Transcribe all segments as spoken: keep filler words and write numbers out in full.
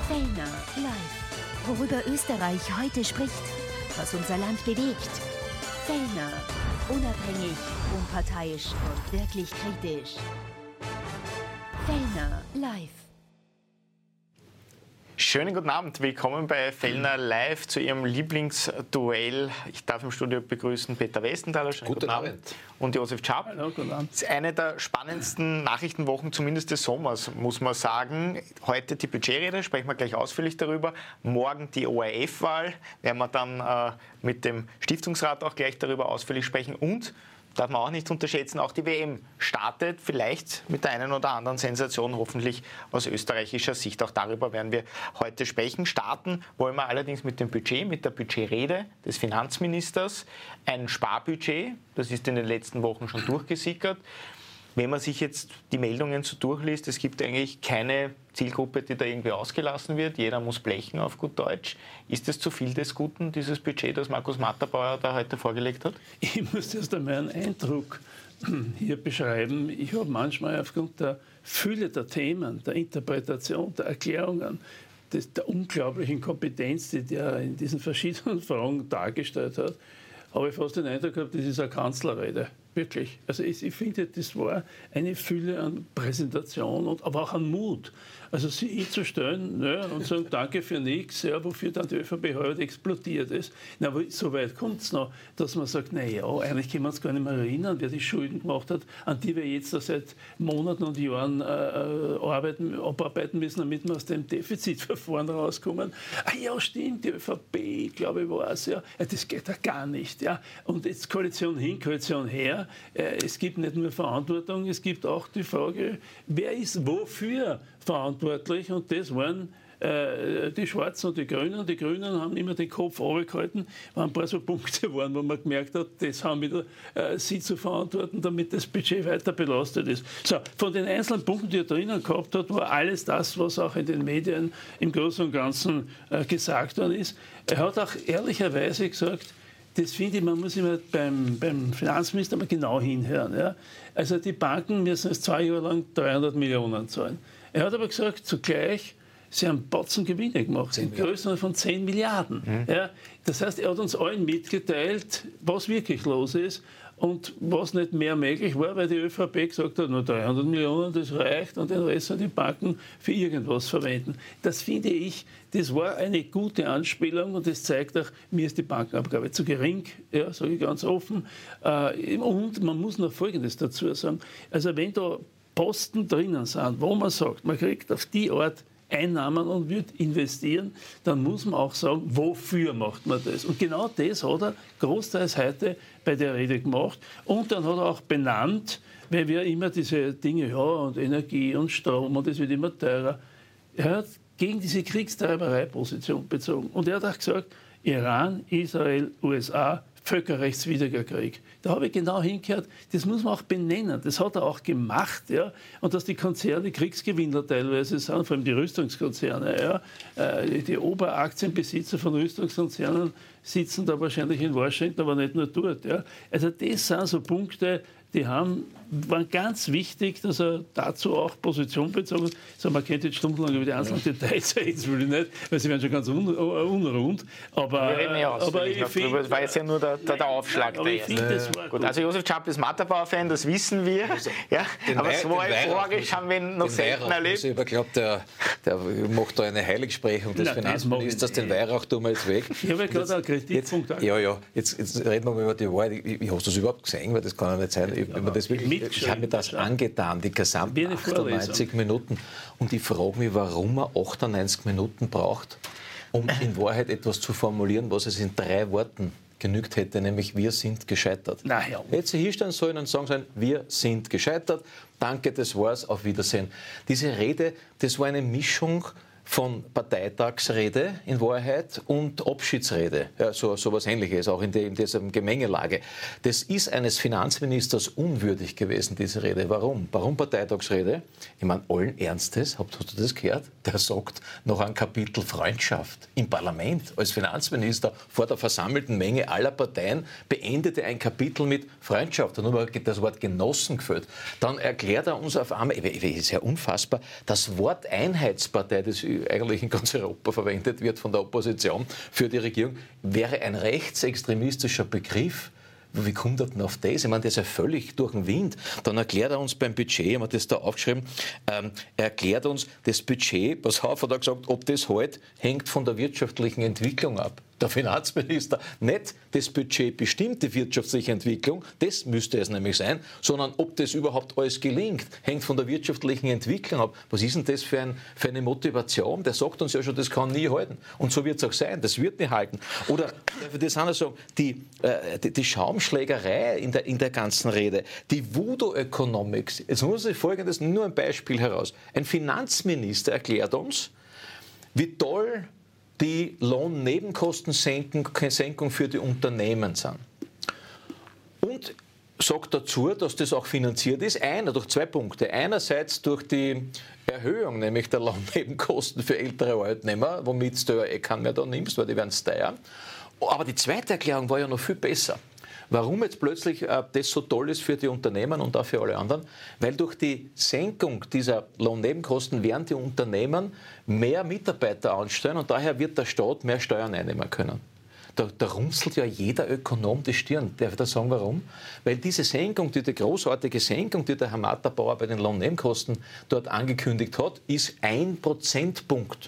Fellner live. Worüber Österreich heute spricht, was unser Land bewegt. Fellner, unabhängig, unparteiisch und wirklich kritisch. Fellner live. Schönen guten Abend, willkommen bei Fellner live zu Ihrem Lieblingsduell. Ich darf im Studio begrüßen Peter Westenthaler, schönen guten, guten Abend. Abend, und Josef Czap. Hallo, guten Abend. Das ist eine der spannendsten Nachrichtenwochen, zumindest des Sommers, muss man sagen. Heute die Budgetrede, sprechen wir gleich ausführlich darüber. Morgen die O R F-Wahl, werden wir dann äh, mit dem Stiftungsrat auch gleich darüber ausführlich sprechen. Und darf man auch nicht unterschätzen, auch die W M startet, vielleicht mit der einen oder anderen Sensation, hoffentlich aus österreichischer Sicht. Auch darüber werden wir heute sprechen. Starten wollen wir allerdings mit dem Budget, mit der Budgetrede des Finanzministers. Ein Sparbudget, das ist in den letzten Wochen schon durchgesickert. Wenn man sich jetzt die Meldungen so durchliest, es gibt eigentlich keine Zielgruppe, die da irgendwie ausgelassen wird. Jeder muss blechen, auf gut Deutsch. Ist es zu viel des Guten, dieses Budget, das Markus Matterbauer da heute vorgelegt hat? Ich muss erst einmal einen Eindruck hier beschreiben. Ich habe manchmal aufgrund der Fülle der Themen, der Interpretation, der Erklärungen, des, der unglaublichen Kompetenz, die der in diesen verschiedenen Fragen dargestellt hat, habe ich fast den Eindruck gehabt, das ist eine Kanzlerrede. Wirklich. Also ich, ich finde, das war eine Fülle an Präsentation, und, aber auch an Mut. Also sie hinzustellen, ne, und sagen, danke für nichts, ja, wofür dann die ÖVP heute explodiert ist. Na, aber so weit kommt es noch, dass man sagt, naja, eigentlich können wir uns gar nicht mehr erinnern, wer die Schulden gemacht hat, an die wir jetzt seit Monaten und Jahren äh, arbeiten, abarbeiten müssen, damit wir aus dem Defizitverfahren rauskommen. Ah ja, stimmt, die ÖVP, glaube ich, war es, ja. ja. Das geht ja gar nicht. Ja. Und jetzt Koalition hin, Koalition her. Es gibt nicht nur Verantwortung, es gibt auch die Frage, wer ist wofür verantwortlich, und das waren äh, die Schwarzen und die Grünen. Die Grünen haben immer den Kopf runtergehalten, weil ein paar so Punkte waren, wo man gemerkt hat, das haben wieder äh, sie zu verantworten, damit das Budget weiter belastet ist. So, von den einzelnen Punkten, die er drinnen gehabt hat, war alles das, was auch in den Medien im Großen und Ganzen äh, gesagt worden ist. Er hat auch ehrlicherweise gesagt, das finde ich, man muss immer beim, beim Finanzminister mal genau hinhören. Ja. Also die Banken müssen jetzt zwei Jahre lang dreihundert Millionen zahlen. Er hat aber gesagt, zugleich, sie haben Batzen Gewinne gemacht, in Größenordnung von zehn Milliarden. Mhm. Ja. Das heißt, er hat uns allen mitgeteilt, was wirklich los ist und was nicht mehr möglich war, weil die ÖVP gesagt hat, nur dreihundert Millionen, das reicht, und den Rest sollen die Banken für irgendwas verwenden. Das finde ich, das war eine gute Anspielung, und das zeigt auch, mir ist die Bankenabgabe zu gering, ja, sage ich ganz offen. Und man muss noch Folgendes dazu sagen, also wenn da Posten drinnen sind, wo man sagt, man kriegt auf die Art Einnahmen und wird investieren, dann muss man auch sagen, wofür macht man das? Und genau das hat er großteils heute bei der Rede gemacht. Und dann hat er auch benannt, weil wir immer diese Dinge, ja, und Energie und Strom, und es wird immer teurer. Er hat gegen diese Kriegstreiberei-Position bezogen. Und er hat auch gesagt, Iran, Israel, U S A, völkerrechtswidriger Krieg. Da habe ich genau hingehört, das muss man auch benennen. Das hat er auch gemacht. Ja? Und dass die Konzerne Kriegsgewinner teilweise sind, vor allem die Rüstungskonzerne. Ja? Die Oberaktienbesitzer von Rüstungskonzernen sitzen da wahrscheinlich in Washington, aber nicht nur dort. Ja? Also das sind so Punkte, die haben, waren ganz wichtig, dass er dazu auch Position bezogen hat. So, man könnte jetzt stundenlang über die einzelnen ja. Details reden, das will ich nicht, weil sie werden schon ganz un unrund. Aber, wir reden ja aber ich find, drüber. Das war jetzt ja nur der, der, der Aufschlag. Nein, der find, das war gut. Gut, also Josef Czap ist Matterbauer-Fan, das wissen wir. Also, ja, aber so euphorisch haben wir ihn noch selten erlebt. Also, ich glaube, der, der macht da eine Heiligsprechung des Nein, Finanzministers, den Weihrauch tun wir jetzt weg. Ich habe ja gerade einen Kritikpunkt. Ja, ja, jetzt, jetzt reden wir mal über die Wahl. Ich, ich, hast du das überhaupt gesehen? Weil das kann ja nicht sein. Ich, wenn man das wirklich, ich habe mir das angetan, die gesamten achtundneunzig Minuten. Und ich frage mich, warum man achtundneunzig Minuten braucht, um in Wahrheit etwas zu formulieren, was es in drei Worten genügt hätte, nämlich wir sind gescheitert. Na ja. Hätte sie hinstellen sollen und sagen sollen, wir sind gescheitert, danke, das war's, auf Wiedersehen. Diese Rede, das war eine Mischung von Parteitagsrede in Wahrheit und Abschiedsrede, ja, so, so was Ähnliches, auch in, de, in dieser Gemengelage. Das ist eines Finanzministers unwürdig gewesen, diese Rede. Warum? Warum Parteitagsrede? Ich meine, allen Ernstes, habt ihr das gehört? Der sagt noch ein Kapitel Freundschaft im Parlament als Finanzminister vor der versammelten Menge aller Parteien beendete ein Kapitel mit Freundschaft. Und nur das Wort Genossen gefällt. Dann erklärt er uns auf einmal, ist ja unfassbar, das Wort Einheitspartei, das die eigentlich in ganz Europa verwendet wird von der Opposition für die Regierung, wäre ein rechtsextremistischer Begriff. Wie kommt er denn auf das? Ich meine, das ist ja völlig durch den Wind. Dann erklärt er uns beim Budget, haben wir das da aufgeschrieben, ähm, er erklärt uns, das Budget, pass auf, hat er gesagt, ob das halt, hängt von der wirtschaftlichen Entwicklung ab. Der Finanzminister, nicht das Budget bestimmt die wirtschaftliche Entwicklung, das müsste es nämlich sein, sondern ob das überhaupt alles gelingt, hängt von der wirtschaftlichen Entwicklung ab. Was ist denn das für, ein, für eine Motivation? Der sagt uns ja schon, das kann nie halten. Und so wird es auch sein, das wird nicht halten. Oder, das andere sagen, die, äh, die, die Schaumschlägerei in der, in der ganzen Rede, die Voodoo-Economics. Jetzt muss ich Folgendes, nur ein Beispiel heraus. Ein Finanzminister erklärt uns, wie toll die Lohnnebenkostensenkung für die Unternehmen sind. Und sagt dazu, dass das auch finanziert ist, einer durch zwei Punkte. Einerseits durch die Erhöhung, nämlich der Lohnnebenkosten für ältere Arbeitnehmer, womit du ja eh keinen mehr da nimmst, weil die werden steuern. Aber die zweite Erklärung war ja noch viel besser. Warum jetzt plötzlich äh, das so toll ist für die Unternehmen und auch für alle anderen? Weil durch die Senkung dieser Lohnnebenkosten werden die Unternehmen mehr Mitarbeiter anstellen und daher wird der Staat mehr Steuern einnehmen können. Da, da runzelt ja jeder Ökonom die Stirn. Darf ich da sagen, warum? Weil diese Senkung, die, die großartige Senkung, die der Herr Matterbauer bei den Lohnnebenkosten dort angekündigt hat, ist ein Prozentpunkt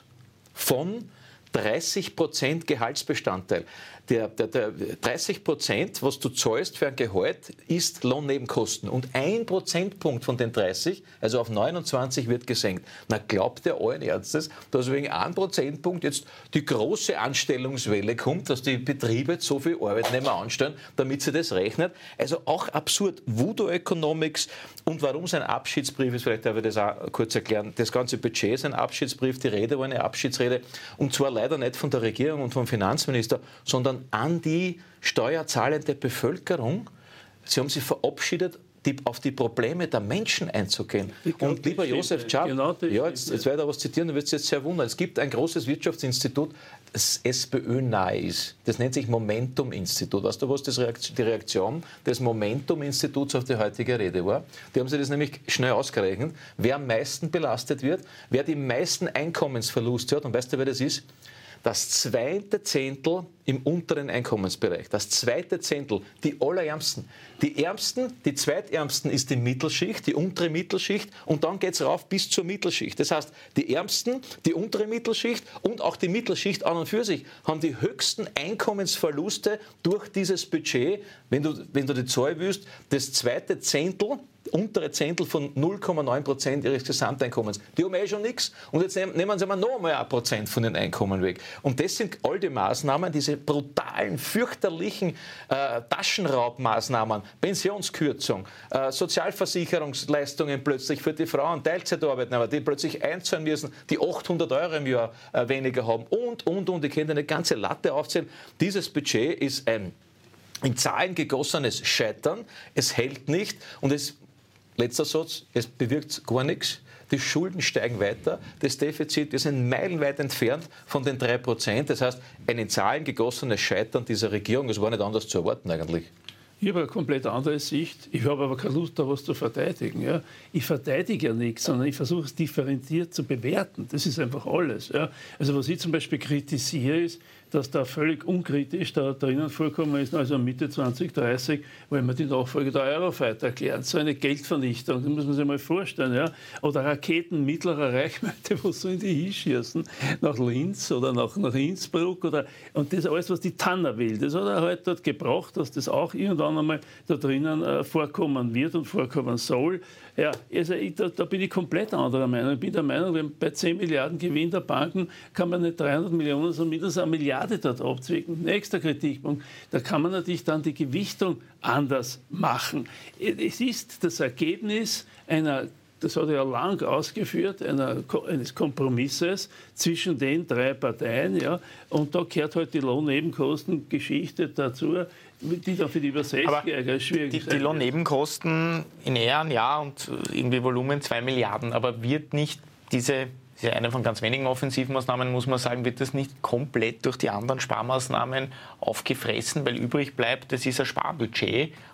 von dreißig Prozent Gehaltsbestandteil. Der, der, der dreißig Prozent, was du zahlst für ein Gehalt, ist Lohnnebenkosten. Und ein Prozentpunkt von den dreißig, also auf neunundzwanzig, wird gesenkt. Na, glaubt der allen Ernstes, dass wegen einem Prozentpunkt jetzt die große Anstellungswelle kommt, dass die Betriebe jetzt so viele Arbeitnehmer anstellen, damit sie das rechnet? Also auch absurd. Voodoo Economics und warum es ein Abschiedsbrief ist, vielleicht darf ich das auch kurz erklären. Das ganze Budget ist ein Abschiedsbrief, die Rede war eine Abschiedsrede. Und zwar leider nicht von der Regierung und vom Finanzminister, sondern an die steuerzahlende Bevölkerung. Sie haben sich verabschiedet, die, auf die Probleme der Menschen einzugehen. Glaub, und lieber Josef Czap, genau ja, jetzt, jetzt werde ich was zitieren, du wirst jetzt sehr wundern. Es gibt ein großes Wirtschaftsinstitut, das SPÖ-nahe ist. Das nennt sich Momentum-Institut. Weißt du, was das Reaktion, die Reaktion des Momentum-Instituts auf die heutige Rede war? Die haben sich das nämlich schnell ausgerechnet. Wer am meisten belastet wird, wer die meisten Einkommensverluste hat, und weißt du, wer das ist? Das zweite Zehntel im unteren Einkommensbereich. Das zweite Zehntel, die allerärmsten. Die Ärmsten, die Zweitärmsten ist die Mittelschicht, die untere Mittelschicht und dann geht es rauf bis zur Mittelschicht. Das heißt, die Ärmsten, die untere Mittelschicht und auch die Mittelschicht an und für sich haben die höchsten Einkommensverluste durch dieses Budget. Wenn du, wenn du die Zahl willst, das zweite Zehntel, untere Zehntel von null Komma neun Prozent ihres Gesamteinkommens. Die haben eh schon nichts. Und jetzt nehmen sie mal noch einmal ein Prozent von den Einkommen weg. Und das sind all die Maßnahmen, diese brutalen, fürchterlichen äh, Taschenraubmaßnahmen, Pensionskürzung, äh, Sozialversicherungsleistungen plötzlich für die Frauen, Teilzeitarbeitnehmer, die plötzlich einzahlen müssen, die achthundert Euro im Jahr äh, weniger haben und, und, und. Ich kann eine ganze Latte aufzählen. Dieses Budget ist ein in Zahlen gegossenes Scheitern. Es hält nicht und es letzter Satz, es bewirkt gar nichts. Die Schulden steigen weiter, das Defizit, wir sind meilenweit entfernt von den drei Prozent. Das heißt, ein in Zahlen gegossenes Scheitern dieser Regierung, das war nicht anders zu erwarten eigentlich. Ich habe eine komplett andere Sicht. Ich habe aber keine Lust, da was zu verteidigen. Ja. Ich verteidige ja nichts, sondern ich versuche es differenziert zu bewerten. Das ist einfach alles. Ja. Also was ich zum Beispiel kritisiere, ist, dass da völlig unkritisch da drinnen vorkommen ist, also Mitte zwanzig dreißig, weil man die Nachfolge der Eurofighter erklärt. So eine Geldvernichtung, das muss man sich mal vorstellen. Ja? Oder Raketen mittlerer Reichweite, wo sollen die hinschießen? Nach Linz oder nach, nach Innsbruck? Oder, und das alles, was die Tanner will, das hat er halt dort gebracht, dass das auch irgendwann einmal da drinnen äh, vorkommen wird und vorkommen soll. Ja, also ich, da, da bin ich komplett anderer Meinung. Ich bin der Meinung, wenn bei zehn Milliarden Gewinn der Banken kann man nicht dreihundert Millionen, sondern mindestens eine Milliarde dort abzwicken. Nächster Kritikpunkt, da kann man natürlich dann die Gewichtung anders machen. Es ist das Ergebnis einer, das hat er ja lang ausgeführt, einer, eines Kompromisses zwischen den drei Parteien. Ja, und da gehört halt die Lohnnebenkostengeschichte dazu, die dann für die über sechzigjährigen schwierig die, die Lohnnebenkosten in Ehren, ja, und irgendwie Volumen zwei Milliarden, aber wird nicht diese, das ist ja eine von ganz wenigen Offensivmaßnahmen, muss man sagen, wird das nicht komplett durch die anderen Sparmaßnahmen aufgefressen, weil übrig bleibt, das ist ein Sparbudget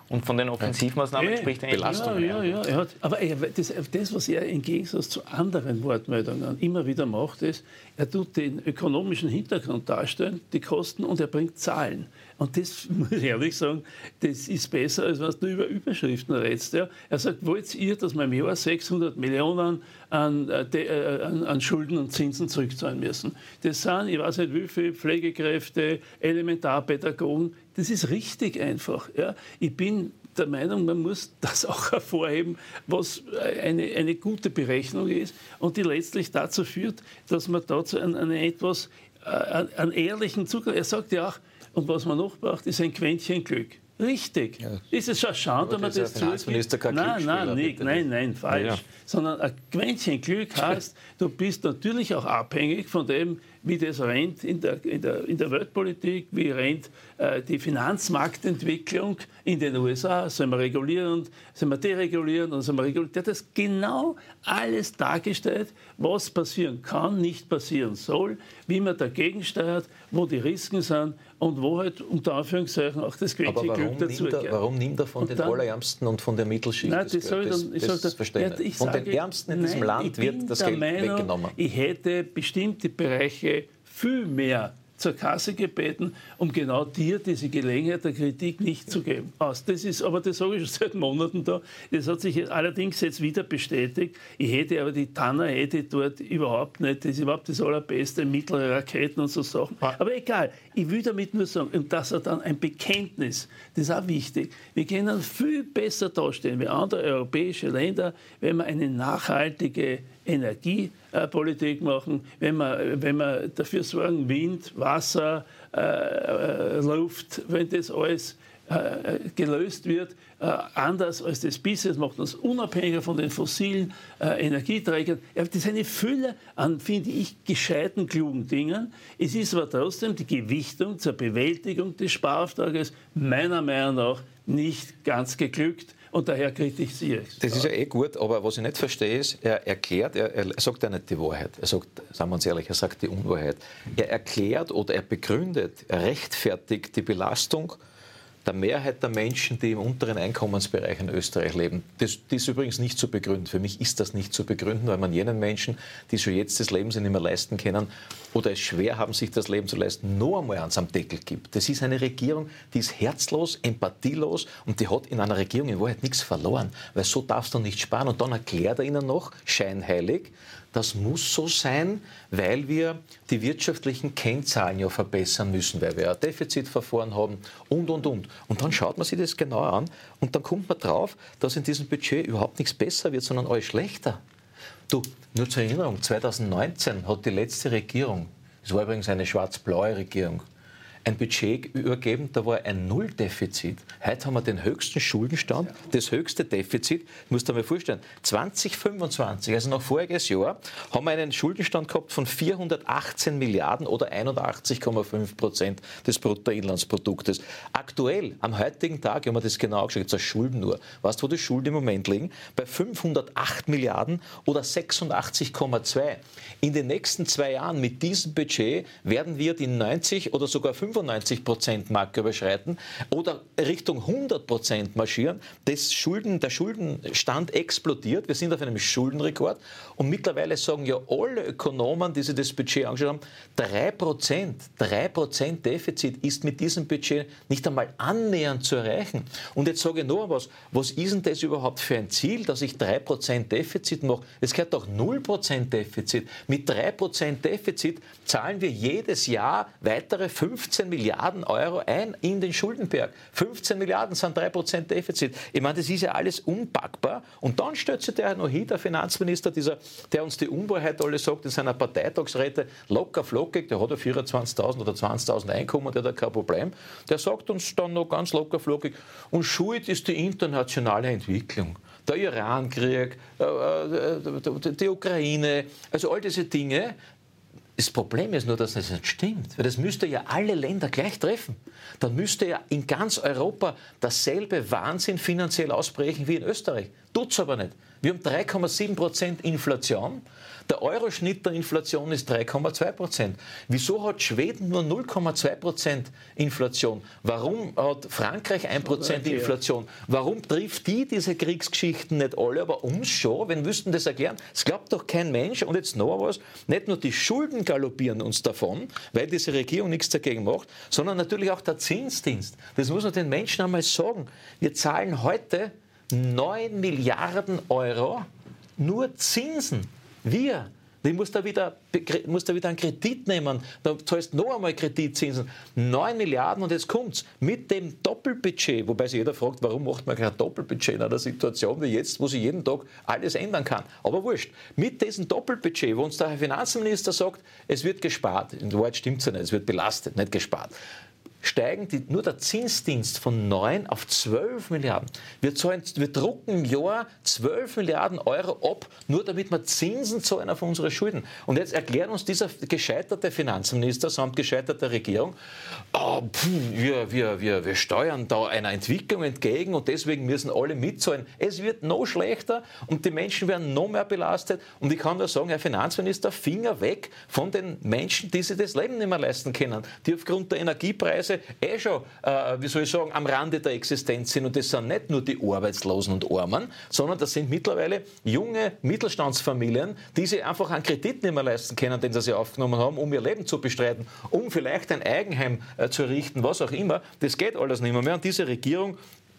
Und von den Offensivmaßnahmen ja. spricht er eigentlich Belastung. Ja, ja, ja. Er hat, aber er, das, das, was er im Gegensatz zu anderen Wortmeldungen immer wieder macht, ist, er tut den ökonomischen Hintergrund darstellen, die Kosten, und er bringt Zahlen. Und das, muss ich ehrlich sagen, das ist besser, als wenn du über Überschriften redest. Ja. Er sagt, wollt ihr, dass wir im Jahr sechshundert Millionen an, äh, an, an Schulden und Zinsen zurückzahlen müssen? Das sind, ich weiß nicht wie viele Pflegekräfte, Elementarpädagogen. Das ist richtig einfach. Ja. Ich bin der Meinung, man muss das auch hervorheben, was eine, eine gute Berechnung ist und die letztlich dazu führt, dass man dazu einen, einen etwas äh, einen ehrlichen Zugang. Er sagt ja auch, und was man noch braucht, ist ein Quäntchen Glück. Richtig. Ja. Ist es schon schade, wenn man das zugibt? Nein, nein, nicht, nein, nein, falsch. Ja. Sondern ein Quäntchen Glück heißt, du bist natürlich auch abhängig von dem, wie das rennt in der, in der, in der Weltpolitik, wie rennt äh, die Finanzmarktentwicklung in den U S A, sollen wir regulieren, sollen wir deregulieren und sollen wir regulieren. Der hat das genau alles dargestellt, was passieren kann, nicht passieren soll, wie man dagegen steuert, wo die Risiken sind und wo halt unter Anführungszeichen auch das Quäntchen Glück dazu gehört. Warum nimmt er von und den dann, Allerärmsten und von der Mittelschicht nein, das, soll das, dann, ich das, das verstehe ja, ich Von sage, den Ärmsten in nein, diesem Land wird das Geld Meinung, weggenommen. Ich hätte bestimmte Bereiche viel mehr zur Kasse gebeten, um genau dir diese Gelegenheit der Kritik nicht zu geben. Aus. Das ist, aber das sage ich schon seit Monaten da. Das hat sich allerdings jetzt wieder bestätigt. Ich hätte aber die Tanner hätte dort überhaupt nicht, das ist überhaupt das Allerbeste, mittlere Raketen und so Sachen. Aber egal, ich will damit nur sagen, und das hat dann ein Bekenntnis, das ist auch wichtig. Wir können viel besser dastehen wie andere europäische Länder, wenn wir eine nachhaltige Energiepolitik machen, wenn wir, wenn wir dafür sorgen, Wind, Wasser, äh, Luft, wenn das alles äh, gelöst wird, äh, anders als das bisher, macht uns unabhängiger von den fossilen äh, Energieträgern. Das ist eine Fülle an, finde ich, gescheiten, klugen Dingen. Es ist aber trotzdem die Gewichtung zur Bewältigung des Sparauftrages meiner Meinung nach nicht ganz geglückt. Und daher kritisiere ich es. Das ist ja eh gut, aber was ich nicht verstehe ist, er erklärt, er, er sagt ja nicht die Wahrheit. Er sagt, sagen wir uns ehrlich, er sagt die Unwahrheit. Er erklärt oder er begründet, er rechtfertigt die Belastung der Mehrheit der Menschen, die im unteren Einkommensbereich in Österreich leben. Das, das ist übrigens nicht zu begründen. Für mich ist das nicht zu begründen, weil man jenen Menschen, die schon jetzt das Leben sich nicht mehr leisten können oder es schwer haben, sich das Leben zu leisten, noch einmal ans am Deckel gibt. Das ist eine Regierung, die ist herzlos, empathielos und die hat in einer Regierung in Wahrheit nichts verloren, weil so darfst du nicht sparen. Und dann erklärt er ihnen noch, scheinheilig, das muss so sein, weil wir die wirtschaftlichen Kennzahlen ja verbessern müssen, weil wir ein Defizitverfahren haben und, und, und. Und dann schaut man sich das genauer an und dann kommt man drauf, dass in diesem Budget überhaupt nichts besser wird, sondern alles schlechter. Du, nur zur Erinnerung, zweitausendneunzehn hat die letzte Regierung, es war übrigens eine schwarz-blaue Regierung, ein Budget übergeben, da war ein Nulldefizit. Heute haben wir den höchsten Schuldenstand, das höchste Defizit. Ich muss dir mal vorstellen, zwanzig fünfundzwanzig, also noch voriges Jahr, haben wir einen Schuldenstand gehabt von vierhundertachtzehn Milliarden oder einundachtzig Komma fünf Prozent des Bruttoinlandsproduktes. Aktuell, am heutigen Tag, wenn man das genau angeschaut, jetzt als Schulden nur, weißt du, wo die Schulden im Moment liegen? Bei fünfhundertacht Milliarden oder sechsundachtzig Komma zwei. In den nächsten zwei Jahren mit diesem Budget werden wir die neunzig oder sogar fünfundneunzig Prozent Marke überschreiten oder Richtung hundert Prozent marschieren. Das Schulden, der Schuldenstand explodiert. Wir sind auf einem Schuldenrekord. Und mittlerweile sagen ja alle Ökonomen, die sich das Budget angeschaut haben, drei Prozent, drei Prozent Defizit ist mit diesem Budget nicht einmal annähernd zu erreichen. Und jetzt sage ich noch was. Was ist denn das überhaupt für ein Ziel, dass ich drei Prozent Defizit mache? Es gehört doch null Prozent Defizit. Mit drei Prozent Defizit zahlen wir jedes Jahr weitere fünfzehn Milliarden Euro ein in den Schuldenberg. fünfzehn Milliarden sind drei Prozent Defizit. Ich meine, das ist ja alles unpackbar. Und dann stellt sich der noch hin, der Finanzminister, dieser, der uns die Unwahrheit alle sagt in seiner Parteitagsrede, locker flockig, der hat ja vierundzwanzigtausend oder zwanzigtausend Einkommen, der hat ja kein Problem. Der sagt uns dann noch ganz locker flockig, und schuld ist die internationale Entwicklung. Der Irankrieg, die Ukraine, also all diese Dinge. Das Problem ist nur, dass das nicht stimmt, weil das müsste ja alle Länder gleich treffen. Dann müsste ja in ganz Europa dasselbe Wahnsinn finanziell ausbrechen wie in Österreich. Tut's aber nicht. Wir haben drei Komma sieben Prozent Inflation. Der Euro-Schnitt der Inflation ist drei Komma zwei Prozent. Wieso hat Schweden nur null Komma zwei Prozent Inflation? Warum hat Frankreich ein Prozent Inflation? Warum trifft die diese Kriegsgeschichten nicht alle, aber uns schon? Wenn wüssten das erklären? Es glaubt doch kein Mensch. Und jetzt noch was, nicht nur die Schulden galoppieren uns davon, weil diese Regierung nichts dagegen macht, sondern natürlich auch der Zinsdienst. Das muss man den Menschen einmal sagen. Wir zahlen heute neun Milliarden Euro nur Zinsen. Wir, ich muss da, wieder, muss da wieder einen Kredit nehmen, da zahlst du noch einmal Kreditzinsen. neun Milliarden und jetzt kommt's. Mit dem Doppelbudget, wobei sich jeder fragt, warum macht man kein Doppelbudget in einer Situation wie jetzt, wo sich jeden Tag alles ändern kann. Aber wurscht. Mit diesem Doppelbudget, wo uns der Herr Finanzminister sagt, es wird gespart. In Wahrheit stimmt es ja nicht, es wird belastet, nicht gespart. Steigen die, nur der Zinsdienst von neun auf zwölf Milliarden. Wir, zahlen, wir drucken im Jahr zwölf Milliarden Euro ab, nur damit wir Zinsen zahlen auf unsere Schulden. Und jetzt erklärt uns dieser gescheiterte Finanzminister samt gescheiterter Regierung, oh, pff, wir, wir, wir, wir steuern da einer Entwicklung entgegen und deswegen müssen alle mitzahlen. Es wird noch schlechter und die Menschen werden noch mehr belastet. Und ich kann nur sagen, Herr Finanzminister, Finger weg von den Menschen, die sich das Leben nicht mehr leisten können, die aufgrund der Energiepreise eh schon, äh, wie soll ich sagen, am Rande der Existenz sind. Und das sind nicht nur die Arbeitslosen und Armen, sondern das sind mittlerweile junge Mittelstandsfamilien, die sich einfach einen Kredit nicht mehr leisten können, den sie sich aufgenommen haben, um ihr Leben zu bestreiten, um vielleicht ein Eigenheim äh, zu errichten, was auch immer. Das geht alles nicht mehr. mehr. Und diese Regierung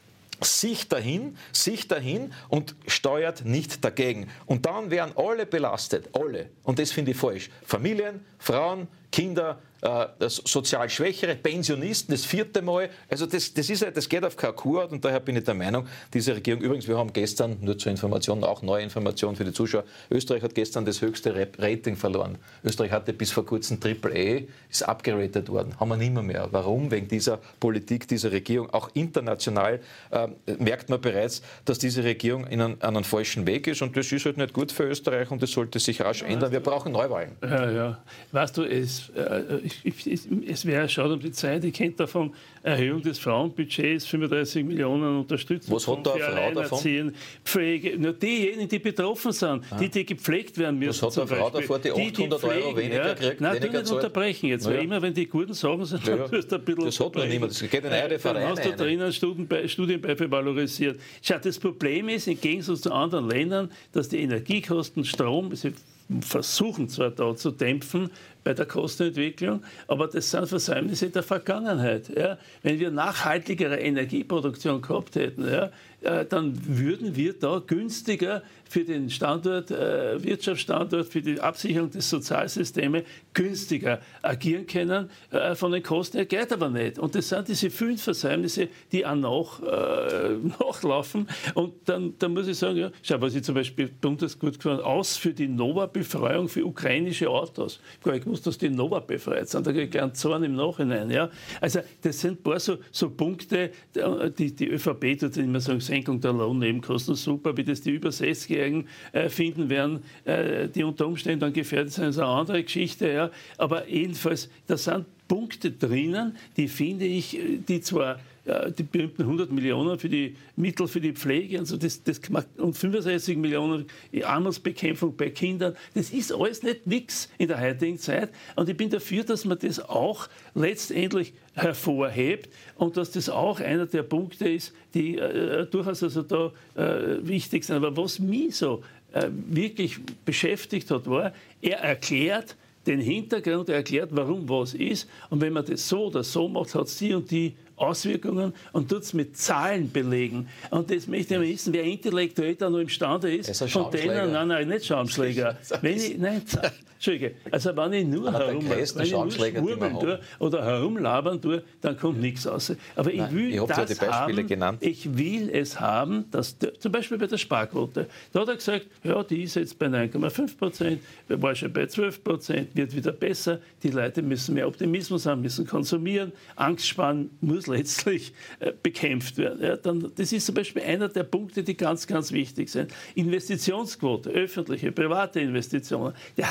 sich dahin, sich dahin und steuert nicht dagegen. Und dann werden alle belastet, alle. Und das finde ich falsch. Familien, Frauen, Kinder, äh, sozial Schwächere, Pensionisten, das vierte Mal. Also das, das, ist, das geht auf keine Kur und daher bin ich der Meinung, diese Regierung, übrigens, wir haben gestern, nur zur Information, auch neue Informationen für die Zuschauer, Österreich hat gestern das höchste Rating verloren. Österreich hatte bis vor kurzem Triple A, ist abgeratet worden, haben wir nicht mehr mehr. Warum? Wegen dieser Politik, dieser Regierung. Auch international äh, merkt man bereits, dass diese Regierung in einen, an einen falschen Weg ist und das ist halt nicht gut für Österreich und das sollte sich rasch ändern. Wir brauchen Neuwahlen. Ja, ja. Weißt du, es, äh, ich, es, es wäre schade um die Zeit. Ich kenne davon Erhöhung des Frauenbudgets, fünfunddreißig Millionen Unterstützung. Was hat da eine Frau davon? Pflege, nur diejenigen, die betroffen sind, ah. die, die gepflegt werden müssen. Was hat eine Frau davor, die achthundert die, die Euro weniger ja. kriegt? Nein, du nicht unterbrechen jetzt, weil ja. immer, wenn die guten Sachen sind, dann ja. tust du ein bisschen das hat noch niemand, das geht in eure Vereine. Dann hast du drinnen Studien, Studienbeihilfe valorisiert. Schau, das Problem ist, im Gegensatz zu anderen Ländern, dass die Energiekosten, Strom, sie versuchen zwar da zu dämpfen bei der Kostenentwicklung, aber das sind Versäumnisse der Vergangenheit. Ja. Wenn wir nachhaltigere Energieproduktion gehabt hätten, ja, äh, dann würden wir da günstiger für den Standort, äh, Wirtschaftsstandort, für die Absicherung des Sozialsystems günstiger agieren können. Äh, von den Kosten her geht aber nicht. Und das sind diese vielen Versäumnisse, die auch nach, äh, nachlaufen. Und dann, dann muss ich sagen, ja, schau, was ich zum Beispiel besonders gut gefunden habe, aus für die Nova-Befreiung für ukrainische Autos. Ich habe gewusst, dass die Nova befreit sind. Da kriege ich einen Zorn im Nachhinein. Ja. Also das sind ein paar so, so Punkte, die die ÖVP tut immer sagen, Senkung der Lohnnebenkosten, super, wie das die über sechzigjährigen äh, finden werden, äh, die unter Umständen dann gefährdet sind, ist eine andere Geschichte. Ja. Aber jedenfalls, da sind Punkte drinnen, die finde ich, die zwar ja, die berühmten hundert Millionen für die Mittel für die Pflege und so, das, das und fünfundsechzig Millionen Armutsbekämpfung bei Kindern, das ist alles nicht nichts in der heutigen Zeit. Und ich bin dafür, dass man das auch letztendlich hervorhebt und dass das auch einer der Punkte ist, die äh, durchaus also da äh, wichtig sind. Aber was mich so äh, wirklich beschäftigt hat, war, er erklärt den Hintergrund, er erklärt, warum was ist. Und wenn man das so oder so macht, hat es die und die Auswirkungen und tut es mit Zahlen belegen. Und das möchte ich mal wissen, wer intellektuell da noch imstande ist. ist von denen, nein, nein, nicht Schaumschläger. wenn ich, nein, Entschuldige, also wenn ich nur, herum, wenn ich nur schwurmeln tue oder herumlabern tue, dann kommt nichts raus. Aber ich will ich das ja die Beispiele haben, genannt. ich will es haben, dass der, zum Beispiel bei der Sparquote, da hat er gesagt, ja, die ist jetzt bei neun Komma fünf Prozent, wir waren schon bei zwölf Prozent, wird wieder besser, die Leute müssen mehr Optimismus haben, müssen konsumieren, Angst sparen muss letztlich äh, bekämpft werden. Ja, dann, das ist zum Beispiel einer der Punkte, die ganz, ganz wichtig sind. Investitionsquote, öffentliche, private Investitionen, der hat das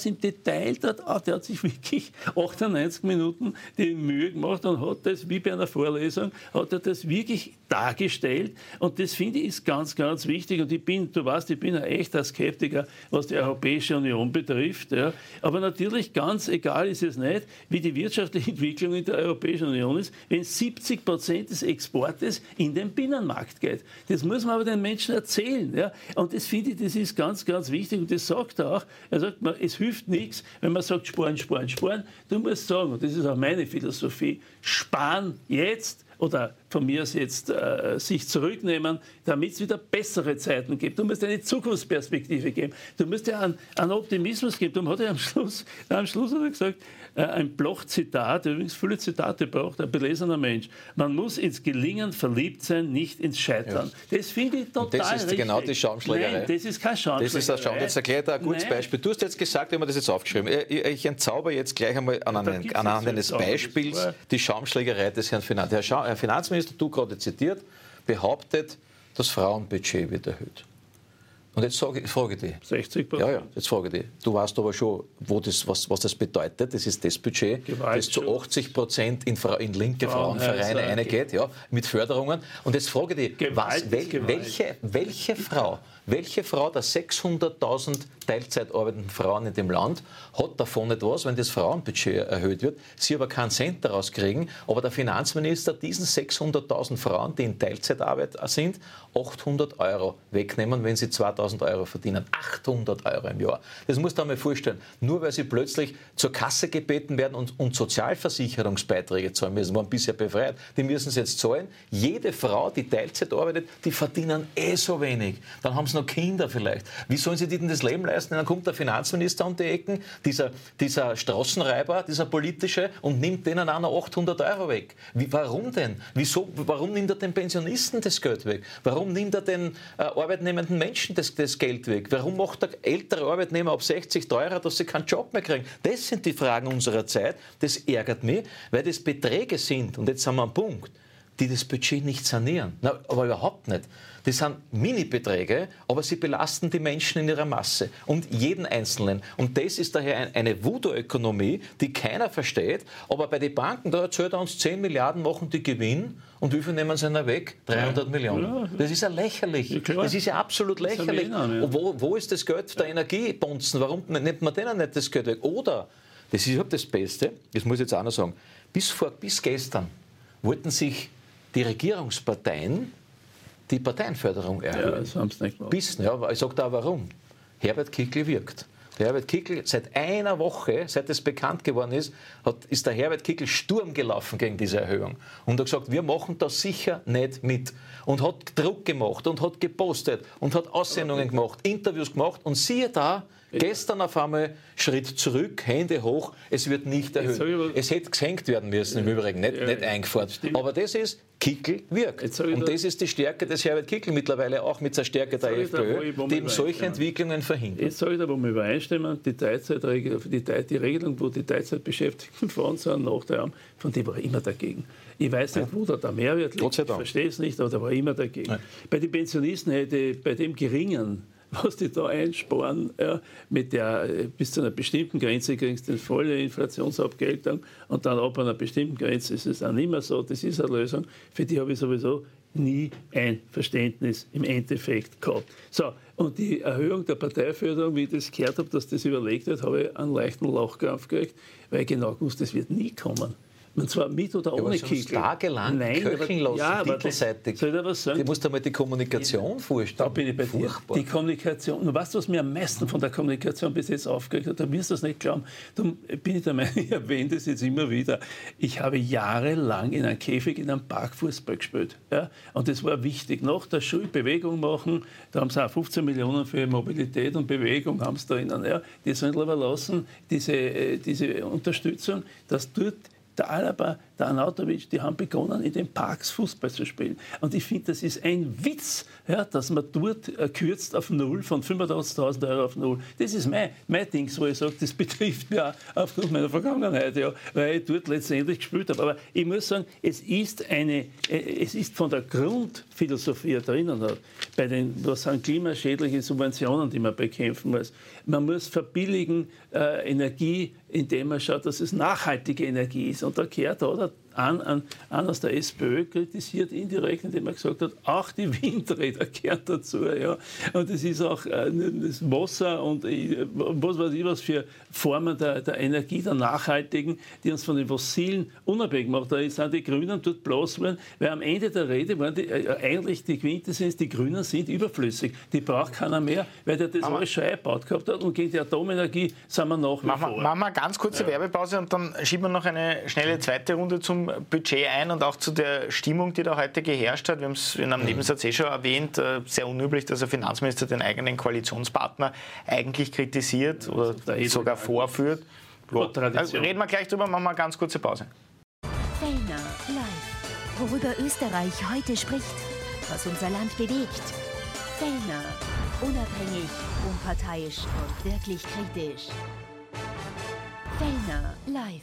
im Detail dort auch. Der hat sich wirklich achtundneunzig Minuten die Mühe gemacht und hat das, wie bei einer Vorlesung, hat er das wirklich dargestellt. Und das, finde ich, ist ganz, ganz wichtig. Und ich bin, du weißt, ich bin ein echter Skeptiker, was die Europäische Union betrifft. Ja. Aber natürlich, ganz egal ist es nicht, wie die wirtschaftliche Entwicklung in der Europäischen Union ist, wenn siebzig Prozent des Exportes in den Binnenmarkt geht. Das muss man aber den Menschen erzählen. Ja. Und das finde ich, das ist ganz, ganz wichtig. Und das sagt er auch. Er sagt, man, es hilft nichts, wenn man sagt, sparen, sparen, sparen. Du musst sagen, und das ist auch meine Philosophie, sparen jetzt oder von mir aus jetzt äh, sich zurücknehmen, damit es wieder bessere Zeiten gibt. Du musst eine Zukunftsperspektive geben. Du musst ja einen, einen Optimismus geben. Darum hat er am Schluss, am Schluss hat er gesagt, äh, ein Bloch-Zitat, übrigens viele Zitate braucht, ein belesener Mensch. Man muss ins Gelingen verliebt sein, nicht ins Scheitern. Ja. Das finde ich total richtig. Das ist richtig. genau die Schaumschlägerei. Nein, das ist keine Schaumschlägerei. Das ist eine Schaum. Jetzt erklärt er ein gutes Nein. Beispiel. Du hast jetzt gesagt, wir haben das jetzt aufgeschrieben. Ich, ich entzauber jetzt gleich einmal anhand eines Beispiels die Schaumschlägerei des Herrn Finanzministers. Herr, Scha Herr Finanzminister, du gerade zitiert, behauptet, das Frauenbudget wird erhöht. Und jetzt sage ich, frage ich dich. sechzig Prozent? Ja, ja, jetzt frage ich dich. Du weißt aber schon, wo das, was, was das bedeutet. Das ist das Budget, Gewalt das zu achtzig Prozent in, in linke Frauenvereine reingeht, ja, mit Förderungen. Und jetzt frage ich dich, was, wel, welche, welche Frau, welche Frau der sechshunderttausend Teilzeit arbeitenden Frauen in dem Land hat davon etwas, wenn das Frauenbudget erhöht wird, sie aber keinen Cent daraus kriegen, aber der Finanzminister diesen sechshunderttausend Frauen, die in Teilzeitarbeit sind, achthundert Euro wegnehmen, wenn sie zweitausend Euro verdienen. achthundert Euro im Jahr. Das musst du dir mal vorstellen. Nur weil sie plötzlich zur Kasse gebeten werden und, und Sozialversicherungsbeiträge zahlen müssen, waren bisher befreit, die müssen sie jetzt zahlen. Jede Frau, die Teilzeit arbeitet, die verdienen eh so wenig. Dann haben sie noch Kinder vielleicht. Wie sollen sie denn das Leben leisten? Dann kommt der Finanzminister um die Ecken, dieser, dieser Straßenreiber, dieser politische, und nimmt denen auch noch achthundert Euro weg. Wie, warum denn? Wieso, warum nimmt er den Pensionisten das Geld weg? Warum nimmt er den äh, arbeitnehmenden Menschen das, das Geld weg? Warum macht der ältere Arbeitnehmer ab sechzig teurer, dass sie keinen Job mehr kriegen? Das sind die Fragen unserer Zeit. Das ärgert mich, weil das Beträge sind, und jetzt sind wir am Punkt, die das Budget nicht sanieren. Na, aber überhaupt nicht. Das sind Mini-Beträge, aber sie belasten die Menschen in ihrer Masse und jeden Einzelnen. Und das ist daher eine Voodoo-Ökonomie, die keiner versteht. Aber bei den Banken, da erzählt er uns, zehn Milliarden machen die Gewinn. Und wie viel nehmen sie denn weg? dreihundert ja. Millionen. Ja. Das ist ja lächerlich. Ja, das ist ja absolut lächerlich. An, ja. wo, wo ist das Geld der Energiebonzen? Warum nimmt man denen nicht das Geld weg? Oder, das ist überhaupt das Beste, das muss ich jetzt auch noch sagen, bis, vor, bis gestern wollten sich die Regierungsparteien die Parteienförderung erhöhen. Ja, das haben sie nicht gemacht. Bis, ja, ich sage da warum. Herbert Kickl wirkt. Der Herbert Kickl, seit einer Woche, seit es bekannt geworden ist, hat, ist der Herbert Kickl Sturm gelaufen gegen diese Erhöhung. Und hat gesagt, wir machen das sicher nicht mit. Und hat Druck gemacht und hat gepostet und hat Aussendungen gemacht, Interviews gemacht. Und siehe da, gestern auf einmal Schritt zurück, Hände hoch, es wird nicht erhöht. Es hätte gesenkt werden müssen im Übrigen, nicht, ja, nicht eingefahren. Stimmt. Aber das ist, Kickl wirkt. Und das ist die Stärke des Herbert Kickl mittlerweile, auch mit der Stärke der FPÖ, da, die eben solche Entwicklungen verhindern. Jetzt sage ich da, wo wir übereinstimmen, die, Teilzeitregel, die, die Regelung, wo die Teilzeitbeschäftigten Frauen so einen Nachteil haben, von dem war ich immer dagegen. Ich weiß nicht, wo da der Mehrwert liegt, ich verstehe es nicht, aber da war ich immer dagegen. Ja. Bei den Pensionisten hätte bei dem geringen, was die da einsparen, ja, mit der, bis zu einer bestimmten Grenze kriegst du eine volle Inflationsabgeltung und dann ab einer bestimmten Grenze ist es auch nicht mehr so. Das ist eine Lösung, für die habe ich sowieso nie ein Verständnis im Endeffekt gehabt. So, und die Erhöhung der Parteiförderung, wie ich das gehört habe, dass das überlegt wird, habe ich einen leichten Lachkrampf gekriegt, weil ich genau wusste, das wird nie kommen. Und zwar mit oder ohne ja, Kickl. Tagelang Nein, köcheln lassen, ja, titelseitig. Soll ich was sagen? Du musst einmal die Kommunikation ja, vorstellen. Da bin ich bei dir. Furchtbar. Die Kommunikation. Und weißt du, was mir am meisten von der Kommunikation bis jetzt aufgeregt hat? Da wirst du das nicht glauben. Da bin ich der Meinung, ich erwähne das jetzt immer wieder. Ich habe jahrelang in einem Käfig in einem Park Fußball gespielt. Ja? Und das war wichtig. Nach der Schule Bewegung machen, da haben sie auch fünfzehn Millionen für Mobilität und Bewegung haben sie da innen. Ja? Die sollen aber lassen, diese, diese Unterstützung, dass dort der Alaba, der Arnautovic, die haben begonnen, in den Parks Fußball zu spielen. Und ich finde, das ist ein Witz, ja, dass man dort äh, kürzt auf null, von fünfundachtzigtausend Euro auf null. Das ist mein, mein Ding, wo ich sage, das betrifft mich auch aufgrund meiner Vergangenheit, ja, weil ich dort letztendlich gespielt habe. Aber ich muss sagen, es ist, eine, äh, es ist von der Grundphilosophie drinnen hat, bei den was sind klimaschädlichen Subventionen, die man bekämpfen muss. Man muss verbilligen äh, Energie, indem man schaut, dass es nachhaltige Energie ist. Und da gehört da an, an, an aus der SPÖ kritisiert indirekt, indem er gesagt hat, auch die Windräder gehören dazu. Ja. Und es ist auch äh, das Wasser und äh, was weiß ich was für Formen der, der Energie, der nachhaltigen, die uns von den Fossilen unabhängig macht. Da sind die Grünen dort bloß geworden, weil am Ende der Rede waren die, äh, eigentlich die Quintessenz, die Grünen sind überflüssig. Die braucht keiner mehr, weil der das alles schon eingebaut gehabt hat. Und gegen die Atomenergie sind wir nach wie machen vor. Wir, machen wir eine ganz kurze ja. Werbepause und dann schieben wir noch eine schnelle zweite Runde zum Budget ein und auch zu der Stimmung, die da heute geherrscht hat. Wir haben es in einem Nebensatz eh schon erwähnt, sehr unüblich, dass der Finanzminister den eigenen Koalitionspartner eigentlich kritisiert ja, oder sogar vorführt. Also reden wir gleich drüber, machen wir eine ganz kurze Pause. Fellner live. Worüber Österreich heute spricht, was unser Land bewegt. Fellner. Unabhängig, unparteiisch und wirklich kritisch. Fellner live.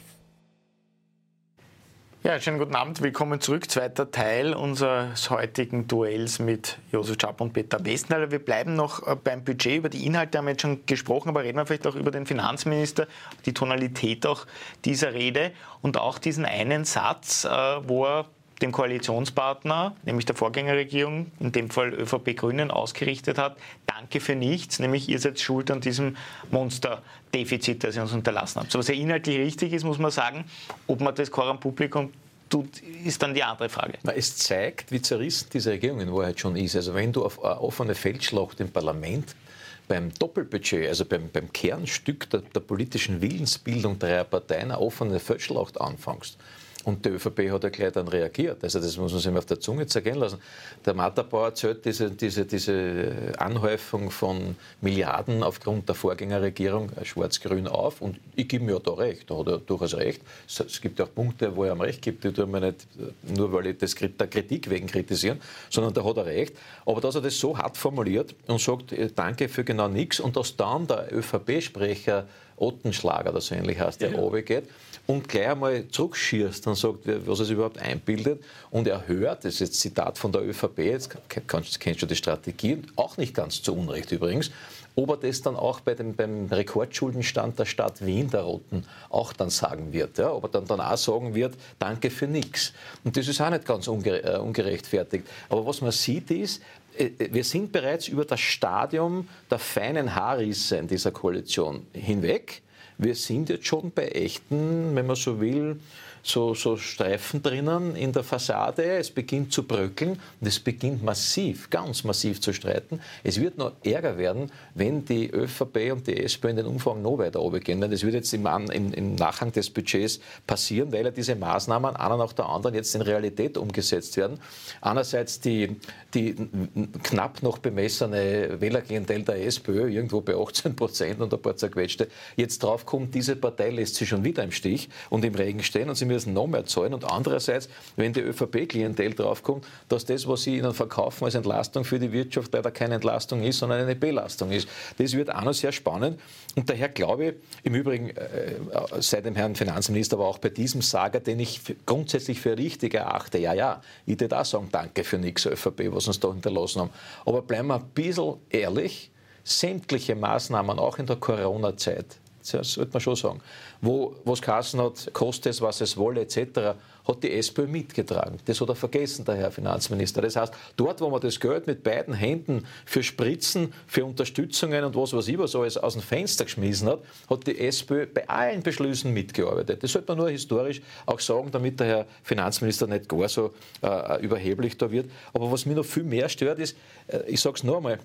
Ja, schönen guten Abend. Willkommen zurück. Zweiter Teil unseres heutigen Duells mit Josef Schaap und Peter Westenthaler. Wir bleiben noch beim Budget. Über die Inhalte haben wir jetzt schon gesprochen, aber reden wir vielleicht auch über den Finanzminister, die Tonalität auch dieser Rede und auch diesen einen Satz, wo er dem Koalitionspartner, nämlich der Vorgängerregierung, in dem Fall ÖVP Grünen, ausgerichtet hat, danke für nichts, nämlich ihr seid schuld an diesem Monsterdefizit, das ihr uns unterlassen habt. So, was ja inhaltlich richtig ist, muss man sagen, ob man das Coram Publicum tut, ist dann die andere Frage. Na, es zeigt, wie zerrissen diese Regierung in Wahrheit schon ist. Also wenn du auf eine offene Feldschlacht im Parlament beim Doppelbudget, also beim, beim Kernstück der, der politischen Willensbildung dreier Parteien eine offene Feldschlacht anfängst, und die ÖVP hat ja gleich dann reagiert. Also das muss man sich mal auf der Zunge zergehen lassen. Der Matterbauer erzählt diese, diese, diese Anhäufung von Milliarden aufgrund der Vorgängerregierung schwarz-grün auf. Und ich gebe mir ja da recht, da hat er durchaus recht. Es gibt auch Punkte, wo er ihm recht gibt, die tun wir nicht nur, weil ich das der Kritik wegen kritisieren, sondern da hat er recht. Aber dass er das so hart formuliert und sagt, danke für genau nichts, und dass dann der ÖVP-Sprecher Ottenschlager, das so ähnlich heißt, der ja. runtergeht und gleich einmal zurückschießt und sagt, was er sich überhaupt einbildet. Und er hört, das ist jetzt Zitat von der ÖVP, jetzt kennst, kennst du die Strategie, auch nicht ganz zu Unrecht übrigens, ob er das dann auch bei dem, beim Rekordschuldenstand der Stadt Wien, der Roten, auch dann sagen wird. Ja? Ob er dann, dann auch sagen wird, danke für nichts. Und das ist auch nicht ganz ungere, äh, ungerechtfertigt. Aber was man sieht ist, wir sind bereits über das Stadium der feinen Haarrisse in dieser Koalition hinweg. Wir sind jetzt schon bei echten, wenn man so will, so, so Streifen drinnen in der Fassade. Es beginnt zu bröckeln und es beginnt massiv, ganz massiv zu streiten. Es wird noch ärger werden, wenn die ÖVP und die SPÖ in den Umfang noch weiter runtergehen. Das wird jetzt im, im, im Nachhang des Budgets passieren, weil ja diese Maßnahmen, einer nach der anderen, jetzt in Realität umgesetzt werden. Einerseits die, die knapp noch bemessene Wählerklientel der SPÖ, irgendwo bei achtzehn Prozent und ein paar zerquetschte, jetzt drauf kommt, diese Partei lässt sie schon wieder im Stich und im Regen stehen und sie müssen noch mehr zahlen. Und andererseits, wenn die ÖVP-Klientel draufkommt, dass das, was sie ihnen verkaufen als Entlastung für die Wirtschaft, leider keine Entlastung ist, sondern eine Belastung ist. Das wird auch noch sehr spannend. Und daher glaube ich, im Übrigen äh, sei dem Herrn Finanzminister, aber auch bei diesem Sager, den ich grundsätzlich für richtig erachte, ja, ja, ich würde auch sagen, danke für nichts, ÖVP, was uns da hinterlassen haben. Aber bleiben wir ein bisschen ehrlich, sämtliche Maßnahmen, auch in der Corona-Zeit, das sollte man schon sagen, wo es geheißen hat, koste es, was es wolle, et cetera, hat die SPÖ mitgetragen. Das hat er vergessen, der Herr Finanzminister. Das heißt, dort, wo man das Geld mit beiden Händen für Spritzen, für Unterstützungen und was weiß ich was alles aus dem Fenster geschmissen hat, hat die SPÖ bei allen Beschlüssen mitgearbeitet. Das sollte man nur historisch auch sagen, damit der Herr Finanzminister nicht gar so äh, überheblich da wird. Aber was mich noch viel mehr stört, ist, äh, ich sage es noch einmal,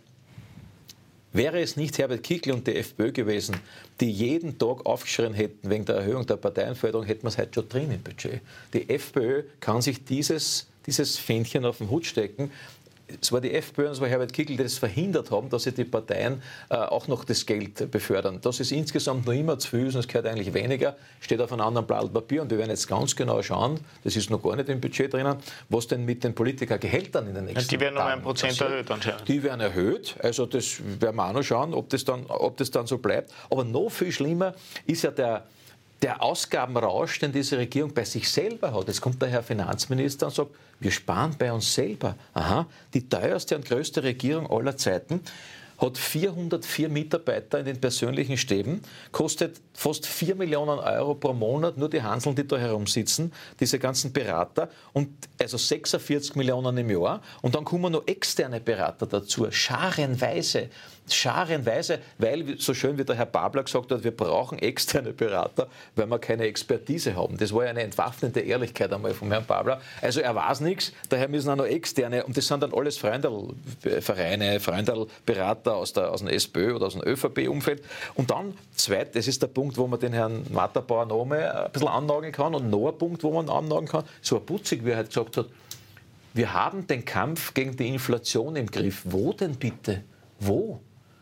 wäre es nicht Herbert Kickl und die FPÖ gewesen, die jeden Tag aufgeschrien hätten wegen der Erhöhung der Parteienförderung, hätten wir es heute schon drin im Budget. Die FPÖ kann sich dieses, dieses Fähnchen auf den Hut stecken. es war die FPÖ und es war Herbert Kickl, die das verhindert haben, dass sie die Parteien äh, auch noch das Geld befördern. Das ist insgesamt noch immer zu viel, und es gehört eigentlich weniger, steht auf einem anderen Blatt Papier. Und wir werden jetzt ganz genau schauen, das ist noch gar nicht im Budget drinnen, was denn mit den Politikergehältern in den nächsten Jahren. Die werden noch ein Prozent erhöht anscheinend. Die werden erhöht, also das werden wir auch noch schauen, ob das dann, ob das dann so bleibt. Aber noch viel schlimmer ist ja der Der Ausgabenrausch, den diese Regierung bei sich selber hat. Jetzt kommt der Herr Finanzminister und sagt, wir sparen bei uns selber. Aha, die teuerste und größte Regierung aller Zeiten hat vierhundertvier Mitarbeiter in den persönlichen Stäben, kostet fast vier Millionen Euro pro Monat, nur die Hanseln, die da herumsitzen, diese ganzen Berater, und also sechsundvierzig Millionen im Jahr. Und dann kommen noch externe Berater dazu, scharenweise. Scharenweise, weil, so schön wie der Herr Babler gesagt hat, wir brauchen externe Berater, weil wir keine Expertise haben. Das war ja eine entwaffnende Ehrlichkeit einmal vom Herrn Babler. Also er weiß nichts, daher müssen auch noch externe, und das sind dann alles Freundl-Vereine, Freundl-Berater aus, der, aus dem SPÖ oder aus dem ÖVP-Umfeld. Und dann, zweit, das ist der Punkt, wo man den Herrn Matterbauer noch mal ein bisschen annageln kann, und noch ein Punkt, wo man annageln kann, so putzig, wie er halt gesagt hat, wir haben den Kampf gegen die Inflation im Griff. Wo denn bitte? Wo?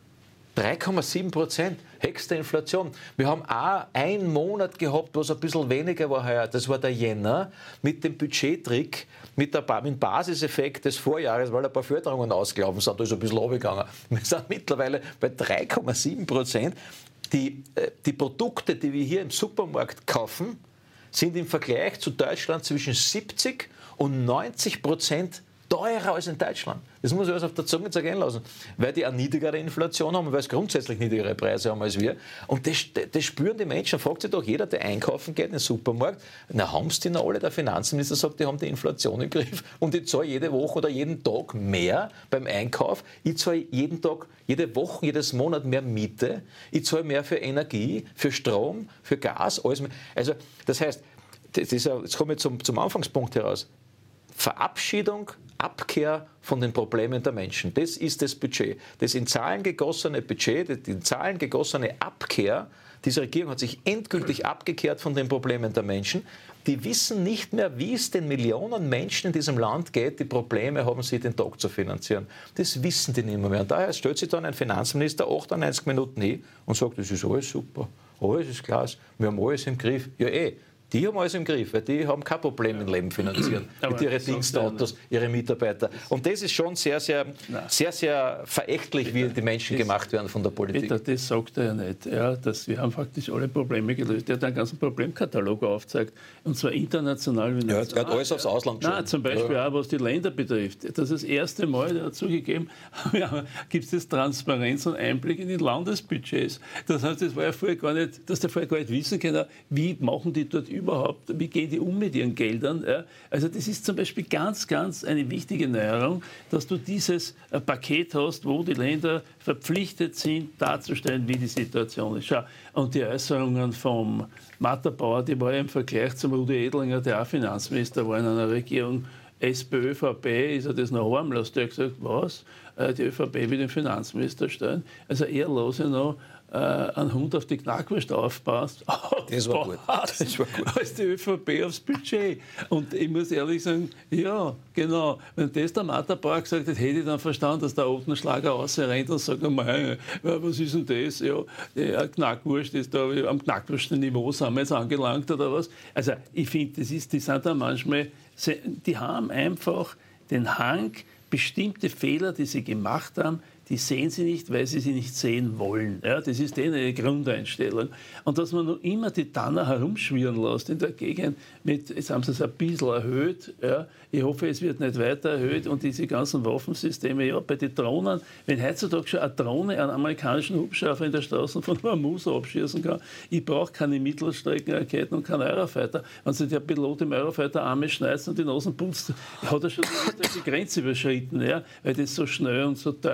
drei Komma sieben Prozent, höchste Inflation. Wir haben auch einen Monat gehabt, was ein bisschen weniger war heuer. Das war der Jänner mit dem Budgettrick, mit, der, mit dem Basiseffekt des Vorjahres, weil ein paar Förderungen ausgelaufen sind. Da ist ein bisschen runtergegangen. Wir sind mittlerweile bei drei Komma sieben Prozent. Die, die Produkte, die wir hier im Supermarkt kaufen, sind im Vergleich zu Deutschland zwischen siebzig und neunzig Prozent teurer als in Deutschland. Das muss ich alles auf der Zunge zergehen lassen. Weil die eine niedrigere Inflation haben, weil sie grundsätzlich niedrigere Preise haben als wir. Und das, das spüren die Menschen. Fragt sich doch jeder, der einkaufen geht in den Supermarkt, na, haben sie die noch alle? Der Finanzminister sagt, die haben die Inflation im Griff. Und ich zahle jede Woche oder jeden Tag mehr beim Einkauf. Ich zahle jeden Tag, jede Woche, jedes Monat mehr Miete. Ich zahle mehr für Energie, für Strom, für Gas, alles mehr. Also, das heißt, das ist ja, jetzt komme ich zum, zum Anfangspunkt heraus. Verabschiedung, Abkehr von den Problemen der Menschen. Das ist das Budget. Das in Zahlen gegossene Budget, die in Zahlen gegossene Abkehr, diese Regierung hat sich endgültig abgekehrt von den Problemen der Menschen. Die wissen nicht mehr, wie es den Millionen Menschen in diesem Land geht, die Probleme haben, sie den Tag zu finanzieren. Das wissen die nicht mehr. Und daher stellt sich dann ein Finanzminister achtundneunzig Minuten hin und sagt, das ist alles super, alles ist klasse, wir haben alles im Griff. Ja eh. Die haben alles im Griff, weil die haben kein Problem im Leben finanzieren. Mit ihren Dienstautos, ihre Mitarbeiter. Und das ist schon sehr, sehr, sehr, sehr verächtlich, wie die Menschen das gemacht werden von der Politik. Peter, das sagt er ja nicht. Ja, dass wir haben faktisch alle Probleme gelöst. Er hat einen ganzen Problemkatalog aufgezeigt. Und zwar international wie national. Ja, er hat alles aufs Ausland geschoben. Nein, zum Beispiel ja. auch, was die Länder betrifft. Das ist das erste Mal, der hat zugegeben, ja, gibt es das Transparenz und Einblick in die Landesbudgets. Das heißt, das war ja vorher gar nicht, dass der vorher gar nicht wissen kann, wie machen die dort überhaupt, wie gehen die um mit ihren Geldern. Ja? Also das ist zum Beispiel ganz, ganz eine wichtige Neuerung, dass du dieses äh, Paket hast, wo die Länder verpflichtet sind, darzustellen, wie die Situation ist. Schau, und die Äußerungen vom Matterbauer, die war ja im Vergleich zum Rudi Edlinger, der auch Finanzminister war in einer Regierung, SPÖ, ÖVP, ist er das noch harmlos. Der hat gesagt, was? Äh, die ÖVP will den Finanzminister stellen. Also er lasse noch äh, ein Hund auf die Knackwurst aufpasst, das war gut. Das war gut. Als die ÖVP aufs Budget. Und ich muss ehrlich sagen, ja, genau. Wenn das der Matterbauer gesagt hätte, hätte ich dann verstanden, dass der Otenschlager rausrennt und sagt, hey, was ist denn das? Ja, die Knackwurst ist da, am Knackwurst-Niveau sind wir jetzt angelangt oder was. Also ich finde, das ist, die sind da manchmal, die haben einfach den Hang, bestimmte Fehler, die sie gemacht haben, die sehen sie nicht, weil sie sie nicht sehen wollen. Ja, das ist denen eine Grundeinstellung. Und dass man noch immer die Tanner herumschwirren lässt in der Gegend, mit, jetzt haben sie es ein bisschen erhöht, ja, ich hoffe, es wird nicht weiter erhöht, und diese ganzen Waffensysteme, ja, bei den Drohnen, wenn heutzutage schon eine Drohne einen amerikanischen Hubschrauber in der Straße von Ramusa abschießen kann, ich brauche keine Mittelstreckenraketen und keinen Eurofighter. Wenn sich der Pilot im Eurofighter Arme schneidet und die Nasen putzt, hat er schon die Grenze überschritten, ja, weil das so schnell und so teuer und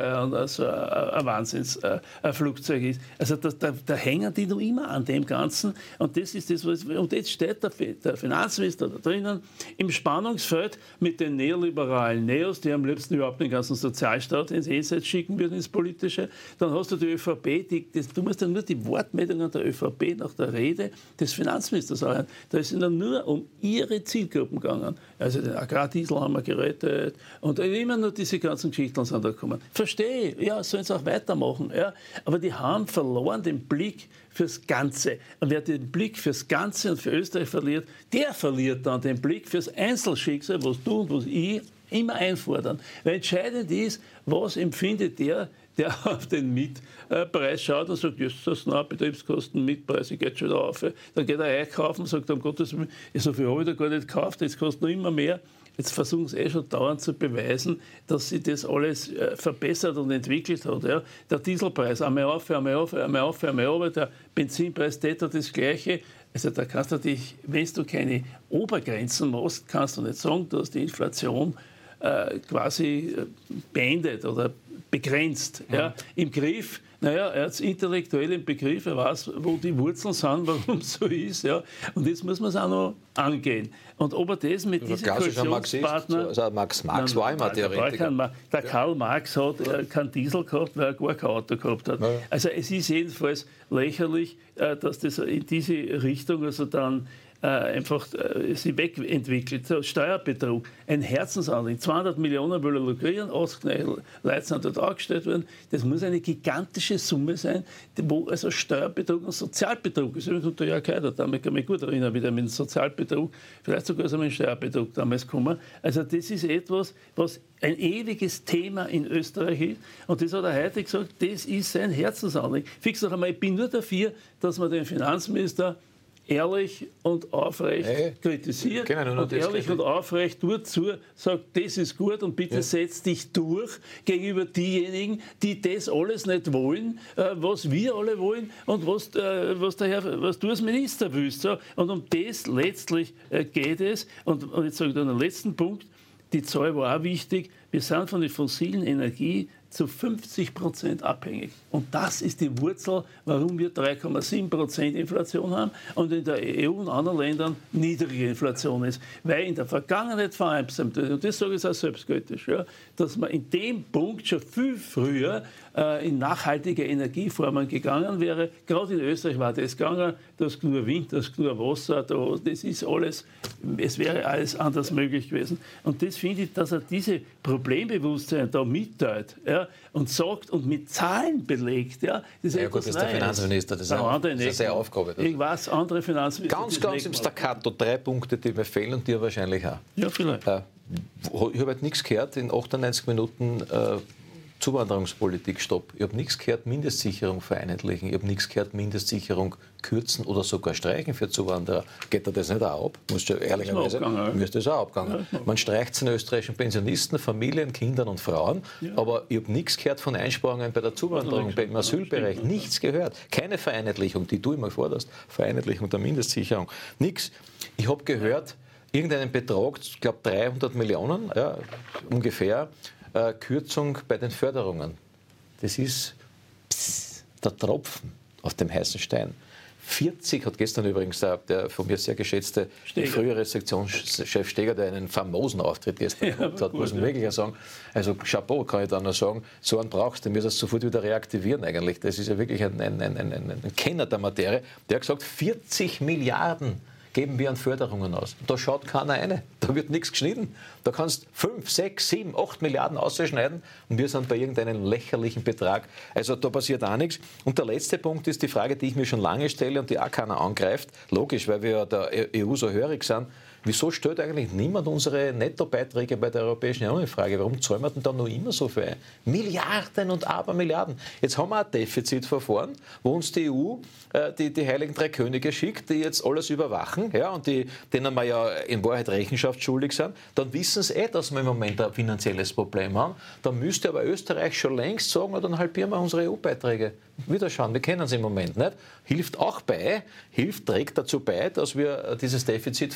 so ein, ein Wahnsinnsflugzeug ist. Also da, da, da hängen die noch immer an dem Ganzen. Und das ist das, was, und jetzt steht der, der Finanzminister da drinnen im Spannungsfeld mit den neoliberalen Neos, die am liebsten überhaupt den ganzen Sozialstaat ins Jenseits schicken würden, ins Politische. Dann hast du die ÖVP, die, das, du musst ja nur die Wortmeldungen der ÖVP nach der Rede des Finanzministers anhören. Da ist es dann nur um ihre Zielgruppen gegangen. Also den Agrardiesel haben wir gerettet und immer nur diese ganzen Geschichten sind da gekommen. Verstehe, ja, sollen sie auch weitermachen. Ja. Aber die haben verloren den Blick fürs Ganze. Und wer den Blick fürs Ganze und für Österreich verliert, der verliert dann den Blick fürs Einzelschicksal, was du und was ich immer einfordern. Weil entscheidend ist, was empfindet der, der auf den Mietpreis schaut und sagt, jetzt ist das nah, Betriebskosten, Mietpreise geht schon wieder auf. Dann geht er einkaufen und sagt, um Gottes Willen, so viel habe ich da gar nicht gekauft, jetzt kostet noch immer mehr. Jetzt versuchen sie eh schon dauernd zu beweisen, dass sich das alles verbessert und entwickelt hat. Ja. Der Dieselpreis, einmal auf, einmal auf, einmal auf, einmal auf, der Benzinpreis tät das Gleiche. Also da kannst du dich, wenn du keine Obergrenzen machst, kannst du nicht sagen, dass die Inflation äh, quasi beendet oder begrenzt, ja. Ja, im Griff. Naja, er hat es intellektuell im Begriff, er weiß, wo die Wurzeln sind, warum es so ist. Ja. Und jetzt muss man es auch noch angehen. Und ob er das mit diesem Koalitionspartner... Also Max Marx war immer Theoretiker. Der Karl Marx hat äh, keinen Diesel gehabt, weil er gar kein Auto gehabt hat. Ja. Also es ist jedenfalls lächerlich, äh, dass das in diese Richtung also dann äh, einfach äh, sich wegentwickelt. So, Steuerbetrug, ein Herzensanliegen. zweihundert Millionen will er lukrieren, achtzig Leute sind dort angestellt worden. Das muss eine gigantische Summe sein, wo also Steuerbetrug und Sozialbetrug ist. Und der Jörg Haider, da kann ich mich gut erinnern, wieder mit dem Sozialbetrug, vielleicht sogar so mit dem Steuerbetrug damals gekommen. Also das ist etwas, was ein ewiges Thema in Österreich ist. Und das hat er heute gesagt, das ist sein Herzensanliegen. Fix noch einmal, ich bin nur dafür, dass man den Finanzminister ehrlich und aufrecht hey, kritisiert genau, und ehrlich und aufrecht tut zu, sagt, das ist gut und bitte ja. setz dich durch gegenüber diejenigen, die das alles nicht wollen, äh, was wir alle wollen und was, äh, was, der Herr, was du als Minister willst. So. Und um das letztlich äh, geht es. Und, und jetzt sage ich dann den letzten Punkt, die Zahl war auch wichtig, wir sind von der fossilen Energie zu fünfzig Prozent abhängig. Und das ist die Wurzel, warum wir drei Komma sieben Prozent Inflation haben und in der E U und anderen Ländern niedrige Inflation ist. Weil in der Vergangenheit vereinsamt wird, und das sage ich auch selbstkritisch, ja, dass man in dem Punkt schon viel früher äh, in nachhaltige Energieformen gegangen wäre. Gerade in Österreich war das gegangen, das nur Wind, das nur Wasser, das ist alles, es wäre alles anders möglich gewesen. Und das finde ich, dass er diese Problembewusstsein da mitteilt, ja, und sagt und mit Zahlen belegt. Ja, das ist, ja, gut, das ist der Finanzminister, das ist, ein, das ist eine sehr Aufgabe. Das. Ich weiß, andere Finanzminister... Ganz, ganz im Staccato, drei Punkte, die mir fehlen und dir wahrscheinlich auch. Ja, vielleicht. Äh, ich habe halt nichts gehört, in achtundneunzig Minuten äh, Zuwanderungspolitik, stopp. Ich habe nichts gehört, Mindestsicherung vereinheitlichen. Ich habe nichts gehört, Mindestsicherung kürzen oder sogar streichen für Zuwanderer. Geht da das nicht auch ab? Musst du ehrlicherweise, müsste das auch abgegangen. Ja, man streicht es den österreichischen Pensionisten, Familien, Kindern und Frauen. Ja. Aber ich habe nichts gehört von Einsparungen bei der Zuwanderung, beim Asylbereich. Nichts gehört. Keine Vereinheitlichung, die du immer forderst. Vereinheitlichung der Mindestsicherung. Nichts. Ich habe gehört, irgendeinen Betrag, ich glaube dreihundert Millionen, ja, ungefähr, Äh, Kürzung bei den Förderungen. Das ist pss, der Tropfen auf dem heißen Stein. vierzig hat gestern übrigens der, der von mir sehr geschätzte Steger. frühere Sektionschef Steger, der einen famosen Auftritt gestern gehabt hat, muss man wirklich ja sagen. Also Chapeau, kann ich dann noch sagen. So einen brauchst du, den müsst du sofort wieder reaktivieren eigentlich. Das ist ja wirklich ein, ein, ein, ein, ein Kenner der Materie. Der hat gesagt, vierzig Milliarden geben wir an Förderungen aus. Da schaut keiner rein. Da wird nichts geschnitten. Da kannst du fünf, sechs, sieben, acht Milliarden ausschneiden und wir sind bei irgendeinem lächerlichen Betrag. Also da passiert auch nichts. Und der letzte Punkt ist die Frage, die ich mir schon lange stelle und die auch keiner angreift. Logisch, weil wir ja der E U so hörig sind. Wieso stellt eigentlich niemand unsere Nettobeiträge bei der Europäischen Union in Frage? Warum zahlen wir denn da noch immer so viel ein? Milliarden und Abermilliarden. Jetzt haben wir ein Defizitverfahren, wo uns die E U äh, die, die Heiligen Drei Könige schickt, die jetzt alles überwachen, ja, und die, denen wir ja in Wahrheit Rechenschaft schuldig sind. Dann wissen sie eh, dass wir im Moment ein finanzielles Problem haben. Dann müsste aber Österreich schon längst sagen, na, dann halbieren wir unsere E U-Beiträge. Wieder schauen, wir kennen es im Moment nicht. Hilft auch bei, hilft, trägt dazu bei, dass wir dieses Defizit verringern.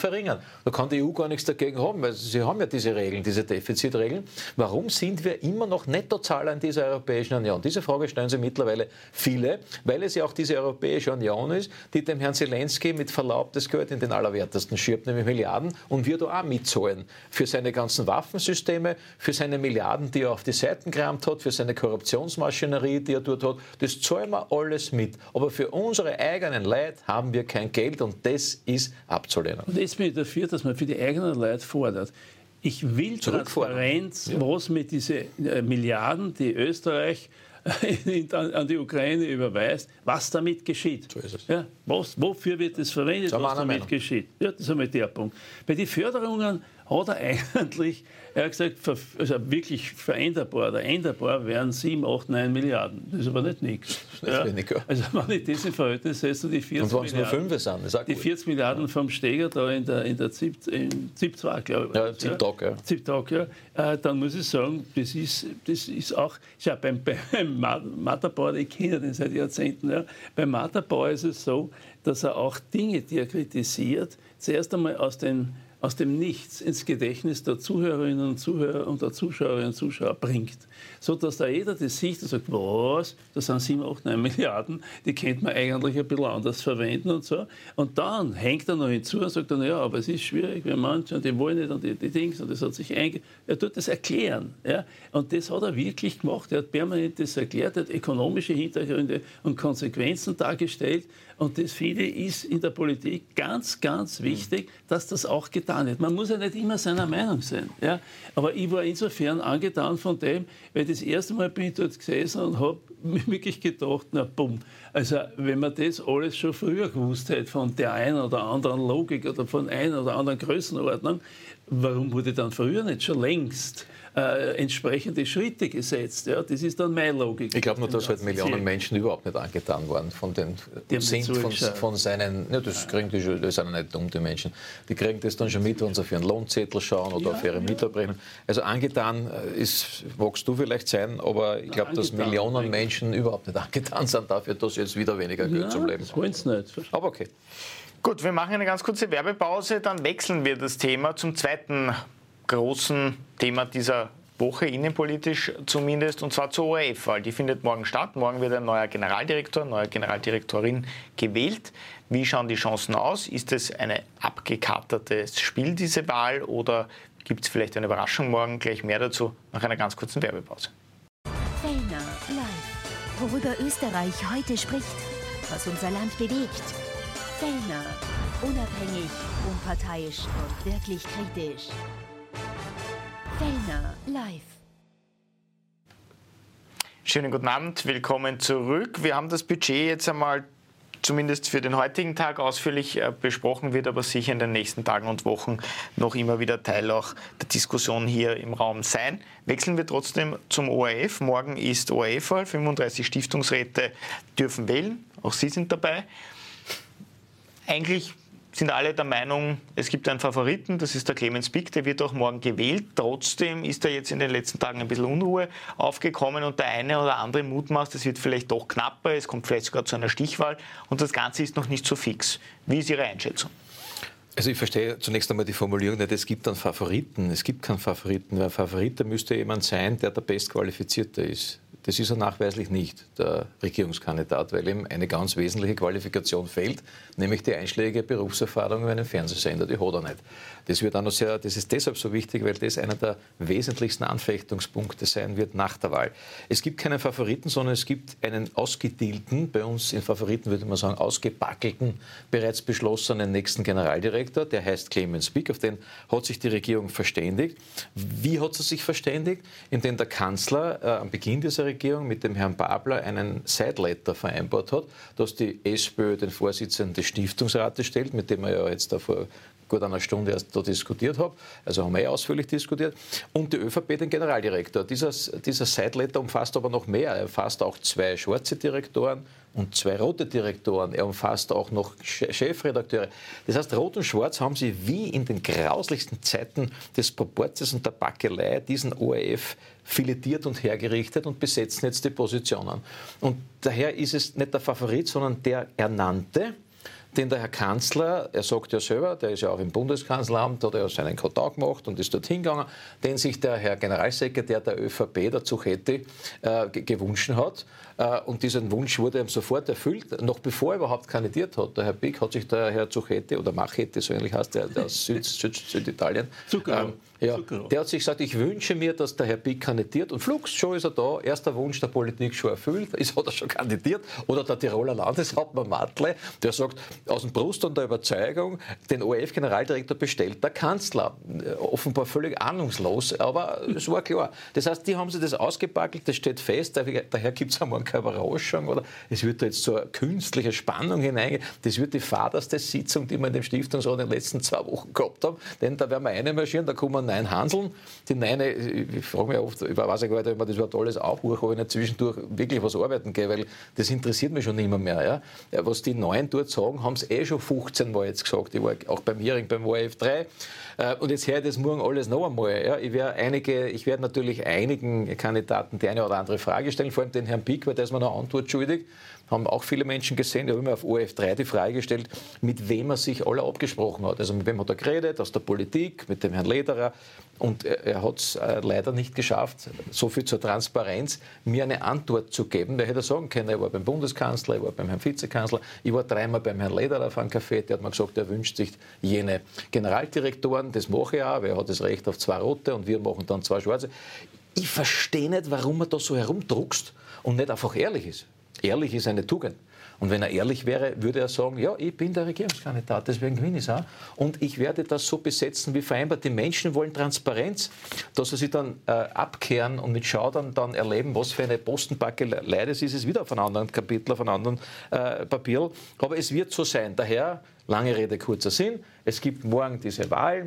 Da kann die E U gar nichts dagegen haben, weil sie haben ja diese Regeln, diese Defizitregeln. Warum sind wir immer noch Nettozahler in dieser Europäischen Union? Diese Frage stellen sich mittlerweile viele, weil es ja auch diese Europäische Union ist, die dem Herrn Zelensky mit Verlaub das Geld in den Allerwertesten schiebt, nämlich Milliarden, und wir da auch mitzahlen für seine ganzen Waffensysteme, für seine Milliarden, die er auf die Seiten gerammt hat, für seine Korruptionsmaschinerie, die er dort hat. Das zahlen wir alles mit. Aber für unsere eigenen Leute haben wir kein Geld und das ist abzulehnen. Und jetzt bin ich dafür, dass man für die eigenen Leute fordert. Ich will Transparenz, ja. Was mit diesen äh, Milliarden, die Österreich an die Ukraine überweist, was damit geschieht. So ist es. Ja, was, wofür wird das verwendet, was damit Meinung. geschieht. Ja, das ist einmal der Punkt. Bei den Förderungen hat er eigentlich, er hat gesagt, also wirklich veränderbar oder änderbar wären sieben, acht, neun Milliarden. Das ist aber nicht nichts. Ja. Also wenn ich das in Verhältnis setze, die vierzig und Milliarden, nur sind, ist die vierzig Milliarden vom Steger da in der, in der Z I P zwei, glaube ich. Ja, Z I P Tag, ja. Z I P Tag, ja. Äh, dann muss ich sagen, das ist, das ist auch, schau, beim, beim Matterbauer, ich kenne den seit Jahrzehnten, ja. Beim Matterbauer ist es so, dass er auch Dinge, die er kritisiert, zuerst einmal aus den aus dem Nichts ins Gedächtnis der Zuhörerinnen und Zuhörer und der Zuschauerinnen und Zuschauer bringt. So dass da jeder das sieht und sagt, was, das sind sieben, acht, neun Milliarden, die könnte man eigentlich ein bisschen anders verwenden und so. Und dann hängt er noch hinzu und sagt dann, ja, aber es ist schwierig, wenn manche, und die wollen nicht und die, die Dings, und das hat sich einge... Er tut das erklären. Ja? Und das hat er wirklich gemacht. Er hat permanent das erklärt, er hat ökonomische Hintergründe und Konsequenzen dargestellt. Und das, finde ich, ist in der Politik ganz, ganz wichtig, dass das auch getan wird. Man muss ja nicht immer seiner Meinung sein. Ja? Aber ich war insofern angetan von dem, weil das erste Mal bin ich dort gesessen und habe mir wirklich gedacht, na bumm, also wenn man das alles schon früher gewusst hätte, von der einen oder anderen Logik oder von einer oder anderen Größenordnung, warum wurde dann früher nicht schon längst Äh, entsprechende Schritte gesetzt. Ja, das ist dann meine Logik. Ich glaube nur, dass halt Millionen Ziel. Menschen überhaupt nicht angetan waren von den sind von, von seinen. Ja, das kriegen die schon, das sind ja nicht dumm, die Menschen. Die kriegen das dann schon mit, wenn sie auf ihren Lohnzettel schauen oder ja, auf ihre ja. Mitabrechnung. Also angetan ist, magst du vielleicht sein, aber ich glaube, dass Millionen Menschen überhaupt nicht angetan sind dafür, dass sie jetzt wieder weniger Geld ja, zum Leben das wollen sie nicht. Aber okay. Gut, wir machen eine ganz kurze Werbepause, dann wechseln wir das Thema zum zweiten großen Thema dieser Woche, innenpolitisch zumindest, und zwar zur O R F-Wahl. Die findet morgen statt. Morgen wird ein neuer Generaldirektor, neue Generaldirektorin gewählt. Wie schauen die Chancen aus? Ist es ein abgekatertes Spiel, diese Wahl, oder gibt es vielleicht eine Überraschung morgen? Gleich mehr dazu nach einer ganz kurzen Werbepause. Fellner live. Worüber Österreich heute spricht, was unser Land bewegt. Fellner. Unabhängig, unparteiisch und wirklich kritisch. Fellner live. Schönen guten Abend, willkommen zurück. Wir haben das Budget jetzt einmal zumindest für den heutigen Tag ausführlich besprochen, wird aber sicher in den nächsten Tagen und Wochen noch immer wieder Teil auch der Diskussion hier im Raum sein. Wechseln wir trotzdem zum O R F. Morgen ist O R F-Wahl, fünfunddreißig Stiftungsräte dürfen wählen, auch Sie sind dabei. Eigentlich sind alle der Meinung, es gibt einen Favoriten, das ist der Clemens Pick, der wird auch morgen gewählt. Trotzdem ist da jetzt in den letzten Tagen ein bisschen Unruhe aufgekommen und der eine oder andere mutmaßt, es wird vielleicht doch knapper, es kommt vielleicht sogar zu einer Stichwahl und das Ganze ist noch nicht so fix. Wie ist Ihre Einschätzung? Also ich verstehe zunächst einmal die Formulierung nicht, es gibt einen Favoriten. Es gibt keinen Favoriten, weil ein Favorit, der müsste jemand sein, der der Bestqualifizierte ist. Das ist er nachweislich nicht, der Regierungskandidat, weil ihm eine ganz wesentliche Qualifikation fehlt, nämlich die einschlägige Berufserfahrung über einen Fernsehsender, die hat er nicht. Das wird auch noch sehr, das ist deshalb so wichtig, weil das einer der wesentlichsten Anfechtungspunkte sein wird nach der Wahl. Es gibt keinen Favoriten, sondern es gibt einen ausgedealten, bei uns in Favoriten würde man sagen, ausgebackelten, bereits beschlossenen nächsten Generaldirektor, der heißt Clemens Pick, auf den hat sich die Regierung verständigt. Wie hat sie sich verständigt? Indem der Kanzler äh, am Beginn dieser Regierung mit dem Herrn Babler einen Side-Letter vereinbart hat, dass die SPÖ den Vorsitzenden des Stiftungsrates stellt, mit dem wir ja jetzt da vor gut einer Stunde erst da diskutiert habe, also haben wir eh ausführlich diskutiert, und die ÖVP den Generaldirektor. Dieser, dieser Side-Letter umfasst aber noch mehr. Er umfasst auch zwei schwarze Direktoren und zwei rote Direktoren. Er umfasst auch noch Chefredakteure. Das heißt, Rot und Schwarz haben sie wie in den grauslichsten Zeiten des Proportes und der Backelei diesen O R F filetiert und hergerichtet und besetzen jetzt die Positionen. Und daher ist es nicht der Favorit, sondern der Ernannte, den der Herr Kanzler, er sagt ja selber, der ist ja auch im Bundeskanzleramt, hat er ja seinen Kontakt gemacht und ist dort hingegangen, den sich der Herr Generalsekretär der ÖVP, der Zuchetti, äh, gewünscht hat. Äh, und dieser Wunsch wurde ihm sofort erfüllt, noch bevor er überhaupt kandidiert hat. Der Herr Pick hat sich der Herr Zuchetti, oder Machetti, so ähnlich heißt der, der aus Süd, Süd, Süditalien, ähm, ja, der hat sich gesagt, ich wünsche mir, dass der Herr Pick kandidiert. Und flugs, schon ist er da. Erster Wunsch der Politik schon erfüllt. Ist, hat er schon kandidiert. Oder der Tiroler Landeshauptmann Matle, der sagt, aus dem Brust und der Überzeugung, den O R F-Generaldirektor bestellt der Kanzler. Offenbar völlig ahnungslos, aber es war klar. Das heißt, die haben sich das ausgepackelt, das steht fest. Daher gibt es einmal keine Überraschung. Oder es wird da jetzt so eine künstliche Spannung hineingehen. Das wird die faderste Sitzung, die wir in dem Stiftungsrat in den letzten zwei Wochen gehabt haben. Denn da werden wir reinmarschieren, da kommen neun Hanseln. Die Neine, ich frage mich oft, ich weiß gar nicht, ob man das Wort alles aufbuche, aber ich nicht zwischendurch wirklich was arbeiten gehe, weil das interessiert mich schon immer mehr. Ja. Was die Neuen dort sagen, haben es eh schon fünfzehn Mal jetzt gesagt. Ich war auch beim Hearing beim O R F drei. Und jetzt höre ich das morgen alles noch einmal. Ja. Ich werde einige, ich werde natürlich einigen Kandidaten die eine oder andere Frage stellen, vor allem den Herrn Pick, weil der ist mir noch Antwort schuldig. Haben auch viele Menschen gesehen, die haben immer auf O R F drei die Frage gestellt, mit wem er sich alle abgesprochen hat. Also mit wem hat er geredet, aus der Politik, mit dem Herrn Lederer. Und er, er hat es äh, leider nicht geschafft, so viel zur Transparenz, mir eine Antwort zu geben. Der hätte sagen können, ich war beim Bundeskanzler, ich war beim Herrn Vizekanzler, ich war dreimal beim Herrn Lederer auf einem Café, der hat mir gesagt, er wünscht sich jene Generaldirektoren. Das mache ich auch, weil er hat das Recht auf zwei rote und wir machen dann zwei schwarze. Ich verstehe nicht, warum er da so herumdruckst und nicht einfach ehrlich ist. Ehrlich ist eine Tugend. Und wenn er ehrlich wäre, würde er sagen, ja, ich bin der Regierungskandidat, deswegen gewinne ich es auch. Und ich werde das so besetzen wie vereinbart. Die Menschen wollen Transparenz, dass sie sich dann äh, abkehren und mit Schaudern dann erleben, was für eine Postenbacke Leides ist. Es wieder auf einem anderen Kapitel, auf einem anderen äh, Papier. Aber es wird so sein. Daher, lange Rede, kurzer Sinn, es gibt morgen diese Wahl.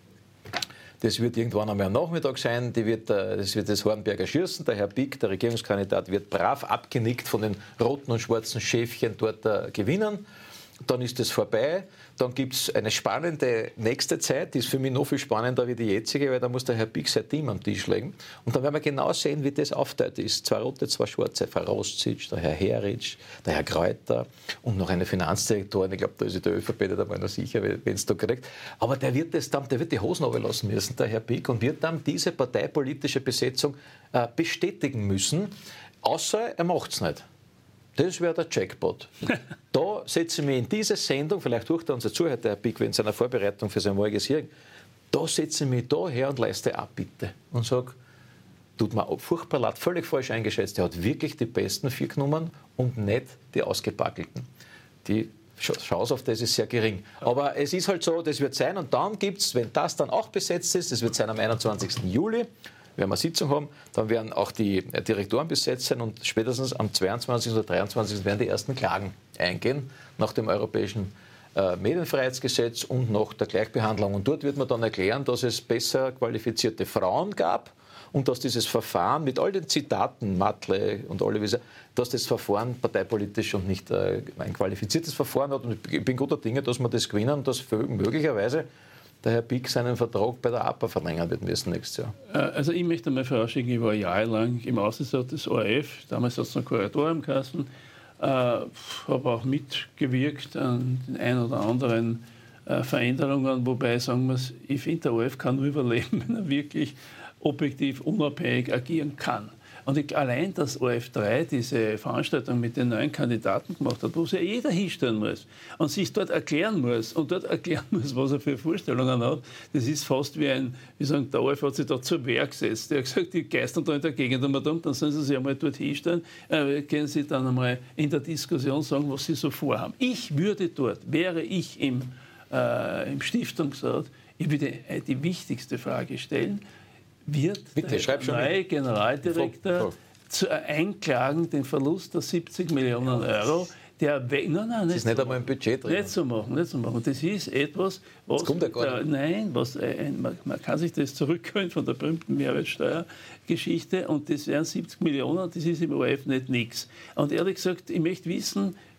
Das wird irgendwann einmal am Nachmittag sein, die wird, das wird das Hornberger Schießen. Der Herr Pick, der Regierungskandidat, wird brav abgenickt von den roten und schwarzen Schäfchen dort äh, gewinnen. Dann ist es vorbei. Dann gibt es eine spannende nächste Zeit, die ist für mich noch viel spannender wie die jetzige, weil da muss der Herr Pick sein Team am Tisch legen. Und dann werden wir genau sehen, wie das aufteilt ist. Zwei rote, zwei schwarze, Frau Rostzitsch, der Herr Heritsch, der Herr Kreuter und noch eine Finanzdirektorin. Ich glaube, da ist sich der ÖVP nicht einmal noch sicher, wenn es da kriegt. Aber der wird, das dann, der wird die Hosen runterlassen müssen, der Herr Pick, und wird dann diese parteipolitische Besetzung äh, bestätigen müssen. Außer er macht es nicht. Das wäre der Jackpot. Da setze ich mich in diese Sendung, vielleicht hört er uns ja zu, Herr Pick, in seiner Vorbereitung für sein morgiges Hearing, da setze ich mich da her und leiste Abbitte und sage, tut mir furchtbar leid, völlig falsch eingeschätzt. Er hat wirklich die besten vier genommen und nicht die ausgepackelten. Die Chance auf das ist sehr gering. Aber es ist halt so, das wird sein. Und dann gibt es, wenn das dann auch besetzt ist, das wird sein am einundzwanzigsten Juli, werden wir eine Sitzung haben, dann werden auch die Direktoren besetzt sein und spätestens am zweiundzwanzigsten oder dreiundzwanzigsten werden die ersten Klagen eingehen nach dem europäischen äh, Medienfreiheitsgesetz und nach der Gleichbehandlung. Und dort wird man dann erklären, dass es besser qualifizierte Frauen gab und dass dieses Verfahren mit all den Zitaten, Matle und alle, dass das Verfahren parteipolitisch und nicht äh, ein qualifiziertes Verfahren hat. Und ich bin guter Dinge, dass wir das gewinnen und dass möglicherweise der Herr Pick seinen Vertrag bei der A P A verlängern wird müssen nächstes Jahr. Also ich möchte mal vorausschicken, ich war jahrelang im Aussichtsrat des O R F, damals hat es noch Kuratoriumkassen, äh, habe auch mitgewirkt an den ein oder anderen äh, Veränderungen, wobei, sagen wir es, ich finde, der O R F kann nur überleben, wenn er wirklich objektiv, unabhängig agieren kann. Und ich, allein, dass O R F drei diese Veranstaltung mit den neuen Kandidaten gemacht hat, wo sich ja jeder hinstellen muss und sich dort erklären muss und dort erklären muss, was er für Vorstellungen hat, das ist fast wie ein, wie sagen, der O R F hat sich da zur Wehr gesetzt. Er hat gesagt, die geistern da in der Gegend und dann, dann sollen sie sich einmal dort hinstellen, äh, können sie dann einmal in der Diskussion sagen, was sie so vorhaben. Ich würde dort, wäre ich im, äh, im Stiftungsrat, ich würde die wichtigste Frage stellen, wird Bitte, der neue Generaldirektor zu einklagen den Verlust der siebzig Millionen Euro, der we- nein, nein, nicht das ist nicht einmal im Budget drin. Nicht zu machen, nicht zu machen. Das ist etwas, was das kommt ja gar nicht. Der, nein, was ein, man, man kann sich das zurückholen von der berühmten Mehrwertsteuergeschichte und das wären siebzig Millionen, das ist im O R F nicht nichts. Und ehrlich gesagt, ich möchte wissen,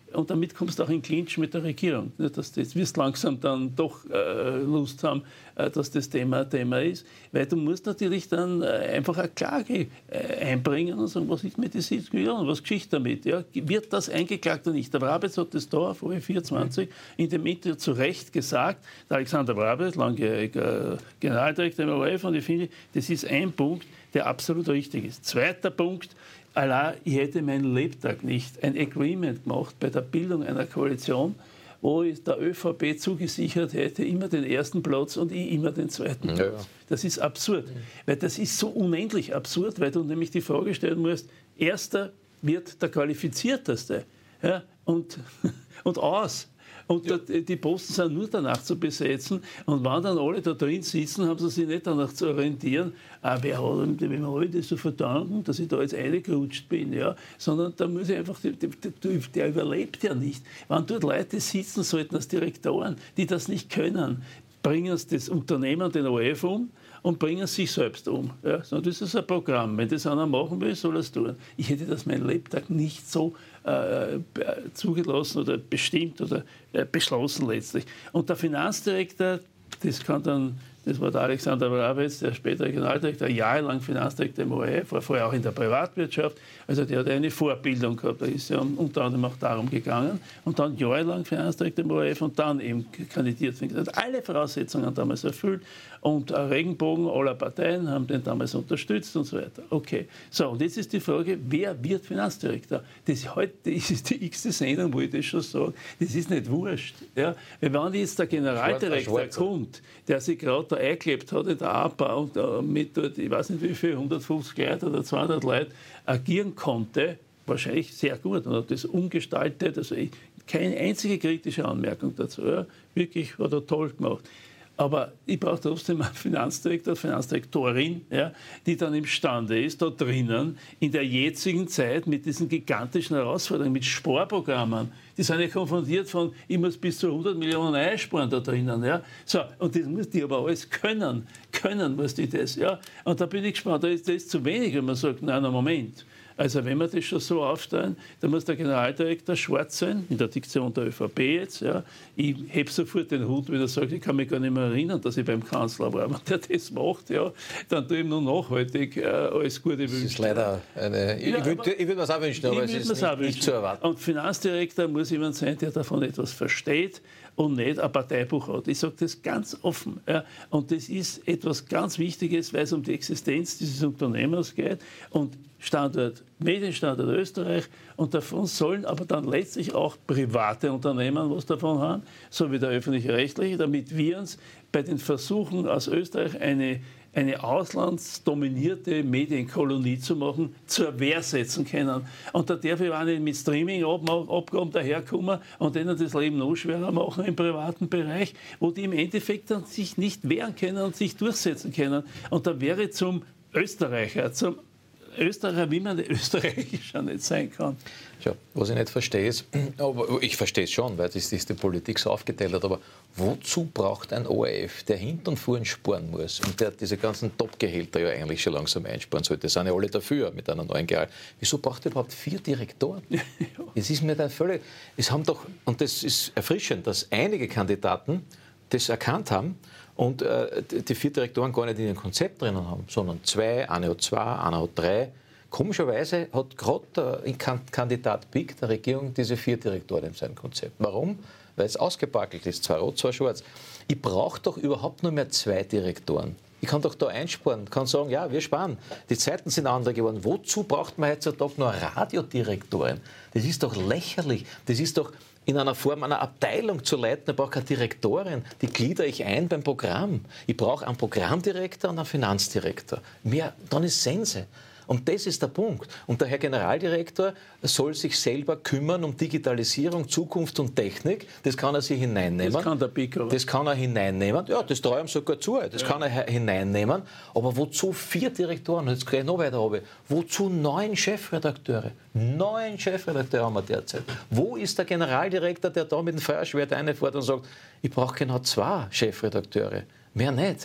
Und damit kommst du auch in Clinch mit der Regierung. Dass das wirst langsam dann doch äh, Lust haben, äh, dass das Thema Thema ist. Weil du musst natürlich dann äh, einfach eine Klage äh, einbringen und sagen, was ist mit den siebzig Millionen, was geschieht damit? Ja? Wird das eingeklagt oder nicht? Der Brabetz hat das da auf O E vierundzwanzig in dem Interview zu Recht gesagt. Der Alexander Brabetz, langjähriger äh, Generaldirektor im O R F, und ich finde, das ist ein Punkt, der absolut richtig ist. Zweiter Punkt, Allah, ich hätte meinen Lebtag nicht ein Agreement gemacht bei der Bildung einer Koalition, wo ich der ÖVP zugesichert hätte, immer den ersten Platz und ich immer den zweiten Platz. Ja, ja. Das ist absurd, weil das ist so unendlich absurd, weil du nämlich die Frage stellen musst, erster wird der Qualifizierteste, ja, und, und aus. Und ja. die Posten sind nur danach zu besetzen. Und wenn dann alle da drin sitzen, haben sie sich nicht danach zu orientieren, ah, wer hat dem alle das so verdanken, dass ich da jetzt reingerutscht bin. Ja? Sondern da muss ich einfach, der, der, der überlebt ja nicht. Wenn dort Leute sitzen sollten als Direktoren, die das nicht können, bringen sie das Unternehmen, den O R F um, und bringen sich selbst um. Ja, so, das ist ein Programm. Wenn das einer machen will, soll er es tun. Ich hätte das meinen Lebtag nicht so äh, zugelassen oder bestimmt oder äh, beschlossen letztlich. Und der Finanzdirektor, das kann dann, das war der Alexander Brabetz, der spätere Generaldirektor, jahrelang Finanzdirektor im O R F, war vorher auch in der Privatwirtschaft. Also der hat eine Vorbildung gehabt, da ist ja unter anderem auch darum gegangen. Und dann jahrelang Finanzdirektor im O R F und dann eben kandidiert. Hat alle Voraussetzungen damals erfüllt. Und ein Regenbogen aller Parteien haben den damals unterstützt und so weiter. Okay. So, und jetzt ist die Frage, wer wird Finanzdirektor? Das heute ist die x-te Sendung, wo ich das schon sage. Das ist nicht wurscht. Ja? Weil wenn jetzt der Generaldirektor kommt, der sich gerade da eingeklebt hat in der A P A und uh, mit dort, ich weiß nicht wie viel, hundertfünfzig Leute oder zweihundert Leute agieren konnte, wahrscheinlich sehr gut und hat das umgestaltet. Also ich, keine einzige kritische Anmerkung dazu. Ja? Wirklich hat er toll gemacht. Aber ich brauche trotzdem einen Finanzdirektor, eine Finanzdirektorin, ja, die dann imstande ist, da drinnen in der jetzigen Zeit mit diesen gigantischen Herausforderungen, mit Sparprogrammen, die sind ja konfrontiert von, ich muss bis zu hundert Millionen einsparen da drinnen. Ja. So, und das muss die aber alles können. Können muss die das. Ja. Und da bin ich gespannt, da ist das zu wenig, wenn man sagt, nein, nein, Moment. Also wenn wir das schon so aufteilen, dann muss der Generaldirektor schwarz sein, in der Diktion der ÖVP jetzt. Ja. Ich hebe sofort den Hut, wenn er sagt, ich kann mich gar nicht mehr erinnern, dass ich beim Kanzler war. Wenn der das macht, ja, dann tue ich ihm nur nachhaltig äh, alles Gute wünschen. Das ist leider eine... Ich, ja, ich würde würd mir das auch wünschen, aber es ist nicht, nicht zu erwarten. Und Finanzdirektor muss jemand sein, der davon etwas versteht und nicht ein Parteibuch hat. Ich sage das ganz offen. Ja. Und das ist etwas ganz Wichtiges, weil es um die Existenz dieses Unternehmens geht. Und Standort, Medienstandort Österreich, und davon sollen aber dann letztlich auch private Unternehmen was davon haben, so wie der öffentlich-rechtliche, damit wir uns bei den Versuchen aus Österreich eine, eine auslandsdominierte Medienkolonie zu machen, zur Wehr setzen können. Und da darf ich auch nicht mit Streaming-Abgaben daherkommen und denen das Leben noch schwerer machen im privaten Bereich, wo die im Endeffekt dann sich nicht wehren können und sich durchsetzen können. Und da wäre zum Österreicher, zum Österreicher, wie man der Österreicher nicht sein kann. Ja, was ich nicht verstehe ist, aber ich verstehe es schon, weil das ist die Politik so aufgeteilt hat, aber wozu braucht ein O R F, der hinten und vorn sparen muss und der diese ganzen Top-Gehälter ja eigentlich schon langsam einsparen sollte, das sind ja alle dafür mit einer neuen Gehalt. Wieso braucht er überhaupt vier Direktoren? Ja. Es ist mir dann völlig, es haben doch, und das ist erfrischend, dass einige Kandidaten das erkannt haben und äh, die vier Direktoren gar nicht in ihrem Konzept drinnen haben, sondern zwei, einer hat zwei, einer hat drei. Komischerweise hat gerade der Kandidat Pick der Regierung diese vier Direktoren in seinem Konzept. Warum? Weil es ausgepackelt ist, zwei rot, zwei schwarz. Ich brauche doch überhaupt nur mehr zwei Direktoren. Ich kann doch da einsparen, kann sagen, ja, wir sparen. Die Zeiten sind andere geworden. Wozu braucht man heutzutage nur Radiodirektoren? Das ist doch lächerlich. Das ist doch in einer Form einer Abteilung zu leiten. Ich brauche keine Direktorin. Die gliedere ich ein beim Programm. Ich brauche einen Programmdirektor und einen Finanzdirektor. Mehr, dann ist Sense. Und das ist der Punkt. Und der Herr Generaldirektor soll sich selber kümmern um Digitalisierung, Zukunft und Technik. Das kann er sich hineinnehmen. Das kann der Pico. Das kann er hineinnehmen. Ja, das traue ich ihm sogar zu. Das ja. kann er hineinnehmen. Aber wozu vier Direktoren? Jetzt gehe ich noch weiter runter. Wozu neun Chefredakteure? Neun Chefredakteure haben wir derzeit. Wo ist der Generaldirektor, der da mit dem Feuerschwert reinfährt und sagt, ich brauche genau zwei Chefredakteure? Mehr nicht.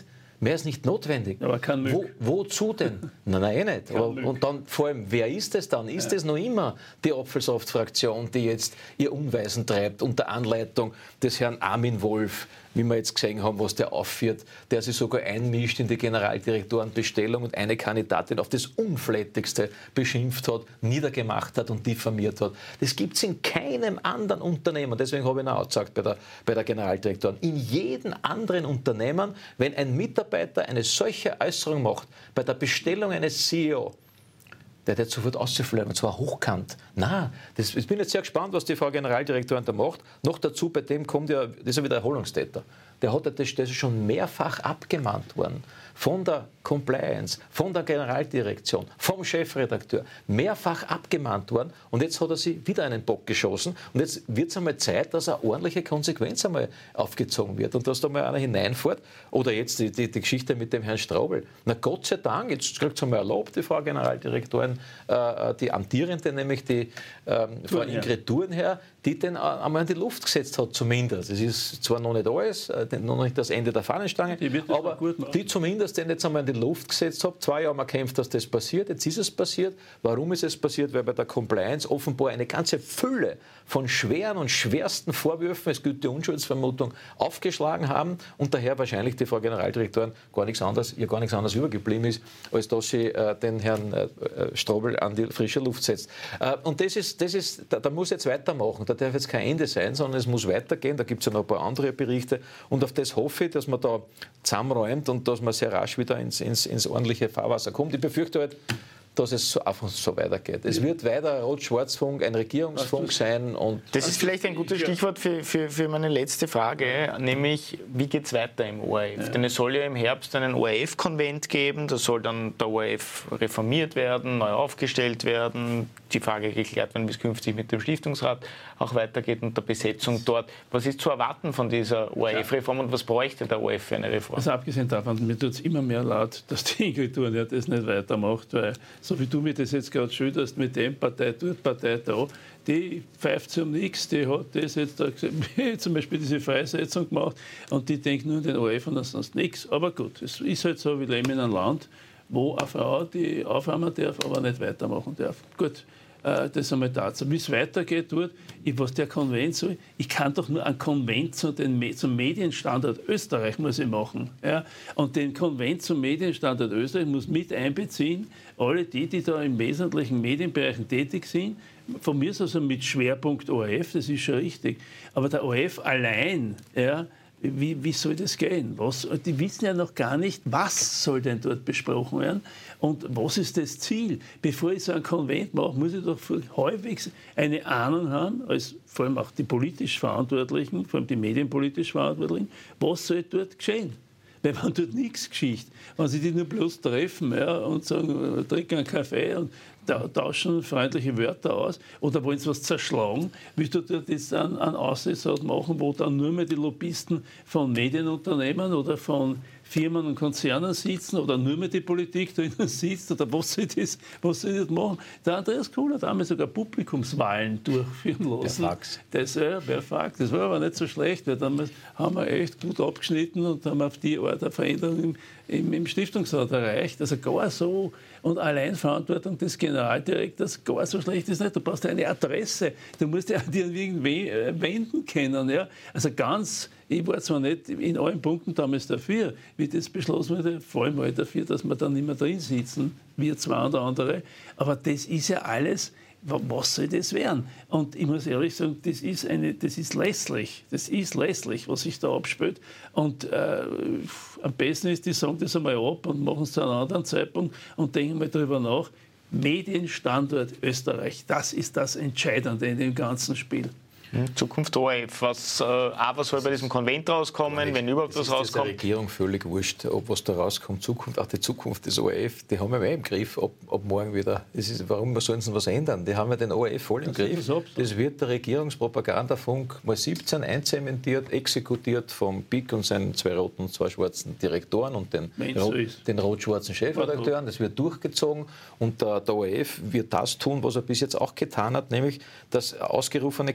Mehr ist nicht notwendig. Aber kein Wo, wozu denn? Nein, nein, eh nicht. Aber, und dann vor allem, wer ist es dann? Ist es ja. noch immer die Apfelsaft-Fraktion, die jetzt ihr Unweisen treibt unter Anleitung des Herrn Armin Wolf, wie wir jetzt gesehen haben, was der aufführt, der sich sogar einmischt in die Generaldirektorenbestellung und eine Kandidatin auf das Unflätigste beschimpft hat, niedergemacht hat und diffamiert hat. Das gibt es in keinem anderen Unternehmen. Deswegen habe ich auch gesagt bei der, bei der Generaldirektorin. In jedem anderen Unternehmen, wenn ein Mitarbeiter eine solche Äußerung macht, bei der Bestellung eines C E O, der hat sofort auszufliegen, und zwar hochkant. Nein, das, ich bin jetzt sehr gespannt, was die Frau Generaldirektorin da macht. Noch dazu, bei dem kommt ja, das ist ja wieder ein Erholungstäter. Der hat das, das ist schon mehrfach abgemahnt worden. Von der Compliance, von der Generaldirektion, vom Chefredakteur. Mehrfach abgemahnt worden. Und jetzt hat er sich wieder einen Bock geschossen. Und jetzt wird es einmal Zeit, dass eine ordentliche Konsequenz einmal aufgezogen wird. Und dass da mal einer hineinfährt. Oder jetzt die, die, die Geschichte mit dem Herrn Straubel. Na Gott sei Dank, jetzt kriegt es einmal erlaubt, die Frau Generaldirektorin, äh, die amtierende, nämlich die ähm, Frau Ingrid Thurnherr, die den einmal in die Luft gesetzt hat, zumindest. Es ist zwar noch nicht alles, noch nicht das Ende der Fahnenstange, die aber die zumindest den jetzt einmal in die Luft gesetzt hat. Zwei Jahre haben wir gekämpft, dass das passiert. Jetzt ist es passiert. Warum ist es passiert? Weil bei der Compliance offenbar eine ganze Fülle von schweren und schwersten Vorwürfen, es gilt die Unschuldsvermutung, aufgeschlagen haben und daher wahrscheinlich die Frau Generaldirektorin gar nichts anderes, ihr gar nichts anderes übergeblieben ist, als dass sie äh, den Herrn äh, Strobel an die frische Luft setzt. Äh, und das ist, das ist, da, da muss jetzt weitermachen. Da darf jetzt kein Ende sein, sondern es muss weitergehen. Da gibt es ja noch ein paar andere Berichte. Und auf das hoffe ich, dass man da zusammenräumt und dass man sehr rasch wieder ins, ins, ins ordentliche Fahrwasser kommt. Ich befürchte halt, dass es so einfach so weitergeht. Es wird weiter Rot-Schwarz-Funk, ein Regierungsfunk sein. Und das ist vielleicht ein gutes Stichwort für, für, für meine letzte Frage, nämlich wie geht es weiter im O R F? Ja. Denn es soll ja im Herbst einen O R F-Konvent geben, da soll dann der O R F reformiert werden, neu aufgestellt werden, die Frage geklärt werden, wie es künftig mit dem Stiftungsrat auch weitergeht und der Besetzung dort. Was ist zu erwarten von dieser O R F-Reform und was bräuchte der O R F für eine Reform? Also abgesehen davon, mir tut es immer mehr leid, dass die Ingrid Thurnherr das nicht weitermacht, weil so wie du mir das jetzt gerade schilderst, mit dem Partei dort, Partei da, die pfeift sich um nichts, die hat das jetzt da, zum Beispiel diese Freisetzung gemacht und die denkt nur an den O R F und sonst nichts. Aber gut, es ist halt so, wir leben in einem Land, wo eine Frau die aufräumen darf, aber nicht weitermachen darf. Gut, äh, das einmal dazu. Wie es weitergeht dort, ich, was der Konvent soll, ich kann doch nur einen Konvent zu den, zum Medienstandort Österreich muss ich machen. Ja? Und den Konvent zum Medienstandort Österreich muss mit einbeziehen, alle die, die da im wesentlichen Medienbereichen tätig sind, von mir ist also mit Schwerpunkt O R F, das ist schon richtig. Aber der O R F allein, ja, wie, wie soll das gehen? Was, die wissen ja noch gar nicht, was soll denn dort besprochen werden und was ist das Ziel. Bevor ich so einen Konvent mache, muss ich doch halbwegs eine Ahnung haben, als vor allem auch die politisch Verantwortlichen, vor allem die medienpolitisch Verantwortlichen, was soll dort geschehen. Weil man dort nichts geschieht. Wenn sie die nur bloß treffen, ja, und sagen, trinken einen Kaffee und tauschen freundliche Wörter aus oder wollen sie was zerschlagen, willst du dort jetzt einen, einen Aussichtsrat machen, wo dann nur mehr die Lobbyisten von Medienunternehmen oder von Firmen und Konzernen sitzen oder nur mehr die Politik drinnen sitzt oder was soll das, was soll das machen? Der Andreas Kohl hat einmal sogar Publikumswahlen durchführen lassen. Per Fax. Das, ja, per Fax. Das war aber nicht so schlecht, weil damals haben wir echt gut abgeschnitten und haben auf die Art eine Veränderung im, im, im Stiftungsrat erreicht. Also gar so und Alleinverantwortung des Generaldirektors, gar so schlecht ist nicht. Du brauchst eine Adresse, du musst dich an irgendwen wenden können. Ja? Also ganz, ich war zwar nicht in allen Punkten damals dafür, wie das beschlossen wurde, vor allem halt dafür, dass wir dann nicht mehr drin sitzen, wir zwei und andere, aber das ist ja alles, was soll das werden? Und ich muss ehrlich sagen, das ist, eine, das ist lässlich. Das ist lässlich, was sich da abspielt. Und äh, am besten ist, die sagen das einmal ab und machen es zu einem anderen Zeitpunkt und denken mal darüber nach. Medienstandort Österreich, das ist das Entscheidende in dem ganzen Spiel. Zukunft O R F. Was, äh, aber soll bei diesem Konvent rauskommen, ja, wenn überhaupt was rauskommt? Es ist der Regierung völlig wurscht, ob was da rauskommt. Zukunft, auch die Zukunft des O R F, die haben wir eh im Griff, ab, ab morgen wieder. Das ist, warum sollen sie was ändern? Die haben ja den O R F voll im das Griff. Das wird der Regierungspropagandafunk mal siebzehn einzementiert, exekutiert vom B I C und seinen zwei roten und zwei schwarzen Direktoren und den, Rot, den rot-schwarzen Chefredakteuren. Das wird durchgezogen und der, der O R F wird das tun, was er bis jetzt auch getan hat, nämlich das ausgerufene Kampf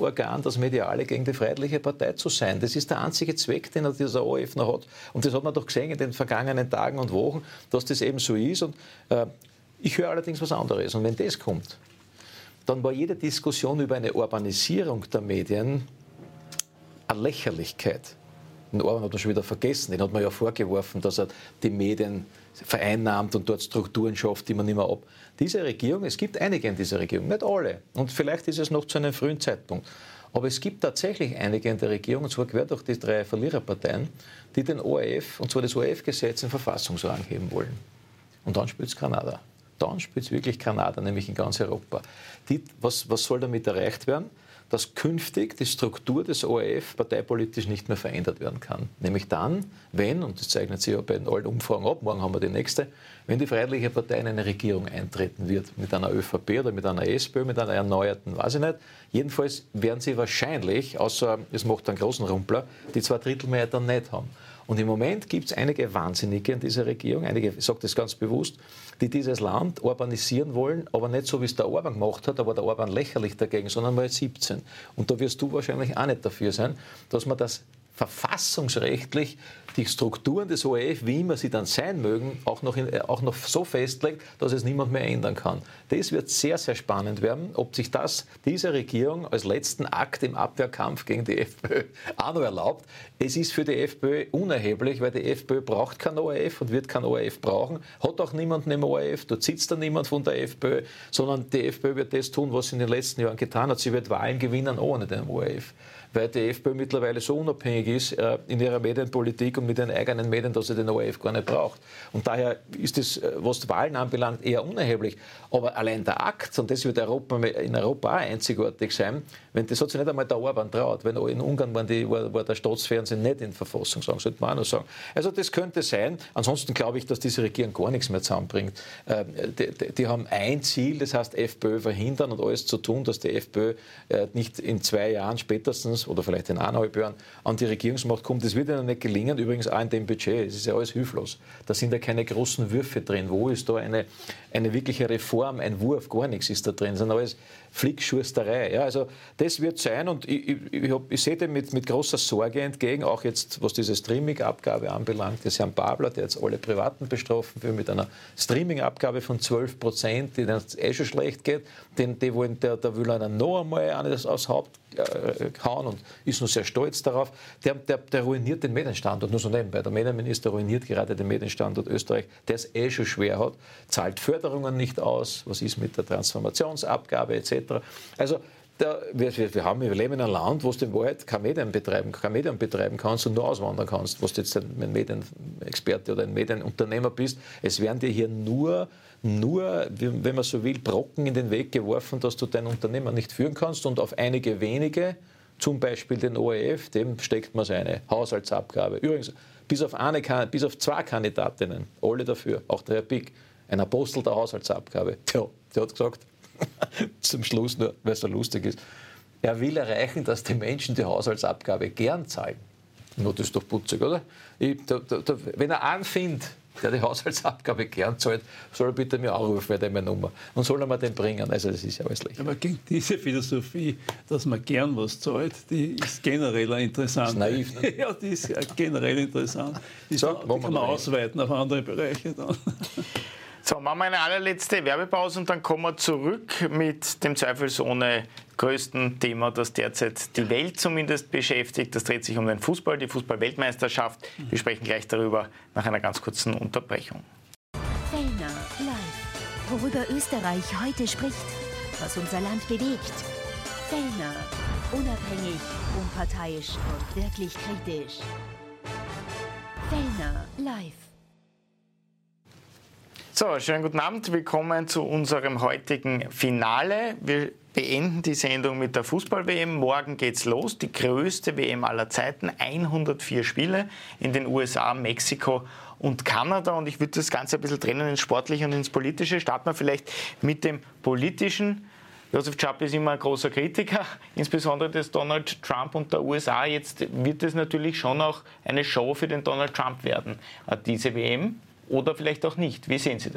Organ, das Mediale gegen die Freiheitliche Partei zu sein. Das ist der einzige Zweck, den dieser O R F noch hat. Und das hat man doch gesehen in den vergangenen Tagen und Wochen, dass das eben so ist. Und äh, ich höre allerdings was anderes. Und wenn das kommt, dann war jede Diskussion über eine Urbanisierung der Medien eine Lächerlichkeit. Den Orban hat man schon wieder vergessen. Den hat man ja vorgeworfen, dass er die Medien vereinnahmt und dort Strukturen schafft, die man nicht mehr ab. Diese Regierung, es gibt einige in dieser Regierung, nicht alle. Und vielleicht ist es noch zu einem frühen Zeitpunkt. Aber es gibt tatsächlich einige in der Regierung, und zwar quer durch die drei Verliererparteien, die den O R F, und zwar das O R F-Gesetz, in Verfassungsrang heben wollen. Und dann spielt es Granada. Dann spielt es wirklich Granada, nämlich in ganz Europa. Die, was, was soll damit erreicht werden? Dass künftig die Struktur des O R F parteipolitisch nicht mehr verändert werden kann. Nämlich dann, wenn, und das zeichnet sich ja bei den allen Umfragen ab, morgen haben wir die nächste, wenn die Freiheitliche Partei in eine Regierung eintreten wird, mit einer ÖVP oder mit einer SPÖ, mit einer erneuerten, weiß ich nicht. Jedenfalls werden sie wahrscheinlich, außer es macht einen großen Rumpler, die zwei Drittelmehrheit dann nicht haben. Und im Moment gibt es einige Wahnsinnige in dieser Regierung, einige, ich sage das ganz bewusst, die dieses Land urbanisieren wollen, aber nicht so, wie es der Orban gemacht hat, aber der Orban lächerlich dagegen, sondern mal siebzehn. Und da wirst du wahrscheinlich auch nicht dafür sein, dass man das verfassungsrechtlich die Strukturen des O R F, wie immer sie dann sein mögen, auch noch, in, auch noch so festlegt, dass es niemand mehr ändern kann. Das wird sehr, sehr spannend werden, ob sich das diese Regierung als letzten Akt im Abwehrkampf gegen die FPÖ auch noch erlaubt. Es ist für die FPÖ unerheblich, weil die FPÖ braucht kein O R F und wird kein O R F brauchen, hat auch niemanden im O R F, dort sitzt da niemand von der FPÖ, sondern die FPÖ wird das tun, was sie in den letzten Jahren getan hat. Sie wird Wahlen gewinnen ohne den O R F. Weil die FPÖ mittlerweile so unabhängig ist äh, in ihrer Medienpolitik und mit den eigenen Medien, dass sie den O R F gar nicht braucht. Und daher ist das, was die Wahlen anbelangt, eher unerheblich. Aber allein der Akt, und das wird Europa, in Europa auch einzigartig sein, wenn das hat sich nicht einmal der Orban traut. Wenn in Ungarn waren die, war, war der Staatsfernsehen nicht in Verfassung, sagen, sollte man auch noch sagen. Also das könnte sein. Ansonsten glaube ich, dass diese Regierung gar nichts mehr zusammenbringt. Äh, die, die, die haben ein Ziel, das heißt FPÖ verhindern und alles zu tun, dass die FPÖ äh, nicht in zwei Jahren spätestens oder vielleicht in eineinhalb Jahren an die Regierungsmacht kommt. Das wird ihnen nicht gelingen, übrigens auch in dem Budget. Es ist ja alles hilflos. Da sind ja keine großen Würfe drin. Wo ist da eine, eine wirkliche Reform, ein Wurf? Gar nichts ist da drin. Das sind alles Flickschusterei. Ja, also das wird sein und ich, ich, ich, hab, ich sehe dem mit, mit großer Sorge entgegen, auch jetzt, was diese Streaming-Abgabe anbelangt, des Herrn Babler, der jetzt alle Privaten bestrafen will, mit einer Streaming-Abgabe von zwölf Prozent, die dann eh schon schlecht geht. Den, die wollen, der, der will einer noch einmal eines aufs Haupt äh, hauen und ist noch sehr stolz darauf. Der, der, der ruiniert den Medienstandort, nur so nebenbei. Der Medienminister ruiniert gerade den Medienstandort Österreich, der es eh schon schwer hat, zahlt Förderungen nicht aus, was ist mit der Transformationsabgabe et cetera. Also der, wir, wir, haben, wir leben in einem Land, wo du in Wahrheit keine Medien betreiben, keine Medien betreiben kannst und nur auswandern kannst, wo du jetzt ein Medienexperte oder ein Medienunternehmer bist. Es werden dir hier nur, nur, wenn man so will, Brocken in den Weg geworfen, dass du dein Unternehmen nicht führen kannst und auf einige wenige, zum Beispiel den O R F, dem steckt man seine Haushaltsabgabe. Übrigens, bis auf, eine, bis auf zwei Kandidatinnen, alle dafür, auch der Herr Pick, ein Apostel der Haushaltsabgabe. Tja, der hat gesagt, zum Schluss nur, weil es so lustig ist, er will erreichen, dass die Menschen die Haushaltsabgabe gern zahlen. No, das ist doch putzig, oder? Ich, da, da, da, wenn er einen findet, der die Haushaltsabgabe gern zahlt, soll er bitte mir anrufen, weil der meine Nummer. Und soll er mir den bringen. Also das ist ja alles lächerlich. Aber gegen diese Philosophie, dass man gern was zahlt, die ist generell interessant. Das ist naiv, ne? Ja, die ist generell interessant. Die, so, die kann man ausweiten auf andere Bereiche dann. So, machen wir eine allerletzte Werbepause und dann kommen wir zurück mit dem zweifelsohne größten Thema, das derzeit die Welt zumindest beschäftigt. Das dreht sich um den Fußball, die Fußball-Weltmeisterschaft. Wir sprechen gleich darüber nach einer ganz kurzen Unterbrechung. Fellner live. Worüber Österreich heute spricht, was unser Land bewegt. Fellner. Unabhängig, unparteiisch und wirklich kritisch. Fellner live. So, schönen guten Abend. Willkommen zu unserem heutigen Finale. Wir beenden die Sendung mit der Fußball-W M. Morgen geht's los. Die größte W M aller Zeiten. hundertvier Spiele in den U S A, Mexiko und Kanada. Und ich würde das Ganze ein bisschen trennen ins Sportliche und ins Politische. Starten wir vielleicht mit dem Politischen. Josef Czapy ist immer ein großer Kritiker, insbesondere des Donald Trump und der U S A. Jetzt wird es natürlich schon auch eine Show für den Donald Trump werden, diese W M. Oder vielleicht auch nicht. Wie sehen Sie das?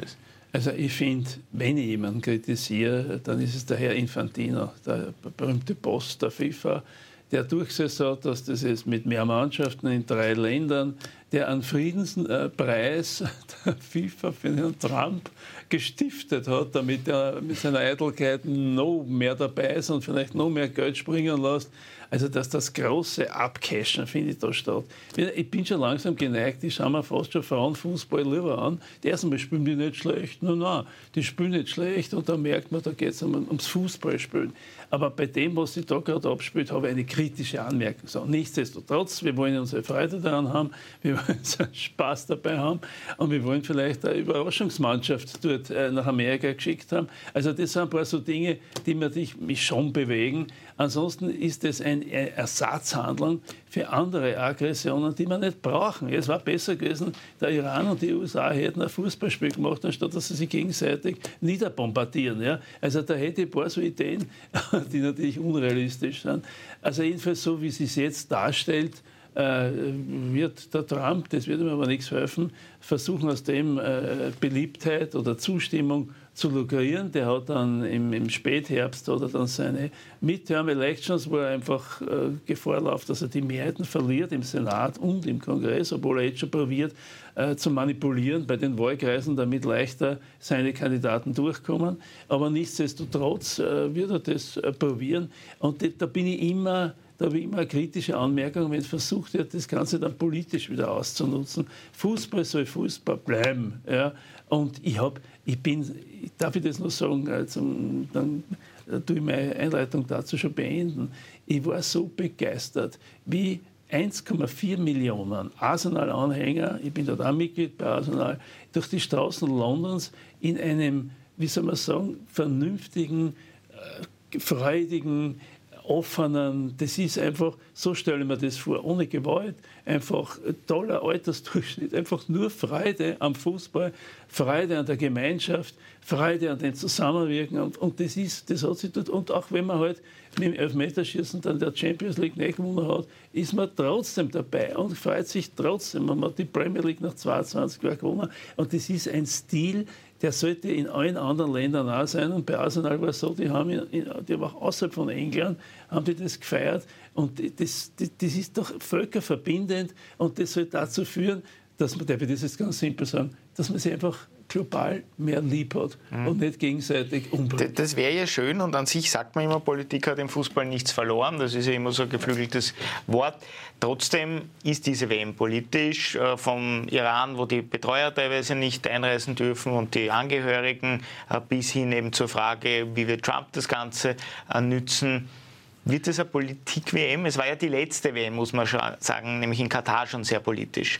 Also ich finde, wenn ich jemanden kritisiere, dann ist es der Herr Infantino, der berühmte Boss der FIFA, der durchgesetzt hat, dass das jetzt mit mehr Mannschaften in drei Ländern, der einen Friedenspreis der FIFA für Herrn Trump gestiftet hat, damit er mit seiner Eitelkeit noch mehr dabei ist und vielleicht noch mehr Geld springen lässt. Also, dass das große Abcashen, finde ich, da statt. Ich bin schon langsam geneigt, die schauen wir fast schon Frauenfußball lieber an. Die ersten Mal spielen die nicht schlecht. Nein, nein, die spielen nicht schlecht und dann merkt man, da geht es um, ums Fußballspielen. Aber bei dem, was sich da gerade abspielt, habe ich eine kritische Anmerkung. So, nichtsdestotrotz, wir wollen unsere Freude daran haben, wir wollen Spaß dabei haben und wir wollen vielleicht eine Überraschungsmannschaft dort äh, nach Amerika geschickt haben. Also das sind ein paar so Dinge, die mich, mich schon bewegen. Ansonsten ist es ein Ersatzhandeln für andere Aggressionen, die wir nicht brauchen. Es war besser gewesen, der Iran und die U S A hätten ein Fußballspiel gemacht, anstatt dass sie sich gegenseitig niederbombardieren. Ja? Also da hätte ich ein paar so Ideen, die natürlich unrealistisch sind. Also jedenfalls so, wie sie es jetzt darstellt, äh, wird der Trump, das wird ihm aber nichts helfen, versuchen aus dem äh, Beliebtheit oder Zustimmung zu lukrieren. Der hat dann im, im Spätherbst oder dann seine Midterm-Elections, wo er einfach äh, Gefahr läuft, dass er die Mehrheiten verliert im Senat und im Kongress, obwohl er jetzt schon probiert äh, zu manipulieren bei den Wahlkreisen, damit leichter seine Kandidaten durchkommen. Aber nichtsdestotrotz äh, wird er das äh, probieren. Und da bin ich immer... Da habe ich immer eine kritische Anmerkung, wenn es versucht wird, das Ganze dann politisch wieder auszunutzen. Fußball soll Fußball bleiben. Ja? Und ich, hab, ich bin, darf ich das noch sagen, also, dann tue ich meine Einleitung dazu schon beenden. Ich war so begeistert, wie eins Komma vier Millionen Arsenal-Anhänger, ich bin dort auch Mitglied bei Arsenal, durch die Straßen Londons in einem, wie soll man sagen, vernünftigen, äh, freudigen, offenen, das ist einfach, so stelle ich mir das vor, ohne Gewalt, einfach toller Altersdurchschnitt, einfach nur Freude am Fußball, Freude an der Gemeinschaft, Freude an dem Zusammenwirken und, und das ist, das hat sich dort, und auch wenn man halt mit dem Elfmeterschießen dann der Champions League nicht gewonnen hat, ist man trotzdem dabei und freut sich trotzdem, man hat die Premier League nach zweiundzwanzig Jahren gewonnen und das ist ein Stil, der sollte in allen anderen Ländern auch sein. Und bei Arsenal war es so, die haben, in, die haben auch außerhalb von England haben die das gefeiert. Und das, das, das ist doch völkerverbindend und das soll dazu führen, dass man, darf ich das jetzt ganz simpel sagen, dass man sich einfach global mehr lieb hat mhm. und nicht gegenseitig umbringt. Das wäre ja schön und an sich sagt man immer, Politik hat im Fußball nichts verloren. Das ist ja immer so ein geflügeltes Wort. Trotzdem ist diese W M politisch. Äh, vom Iran, wo die Betreuer teilweise nicht einreisen dürfen und die Angehörigen, äh, bis hin eben zur Frage, wie wird Trump das Ganze äh, nützen. Wird das eine Politik-W M? Es war ja die letzte W M, muss man schon sagen, nämlich in Katar schon sehr politisch.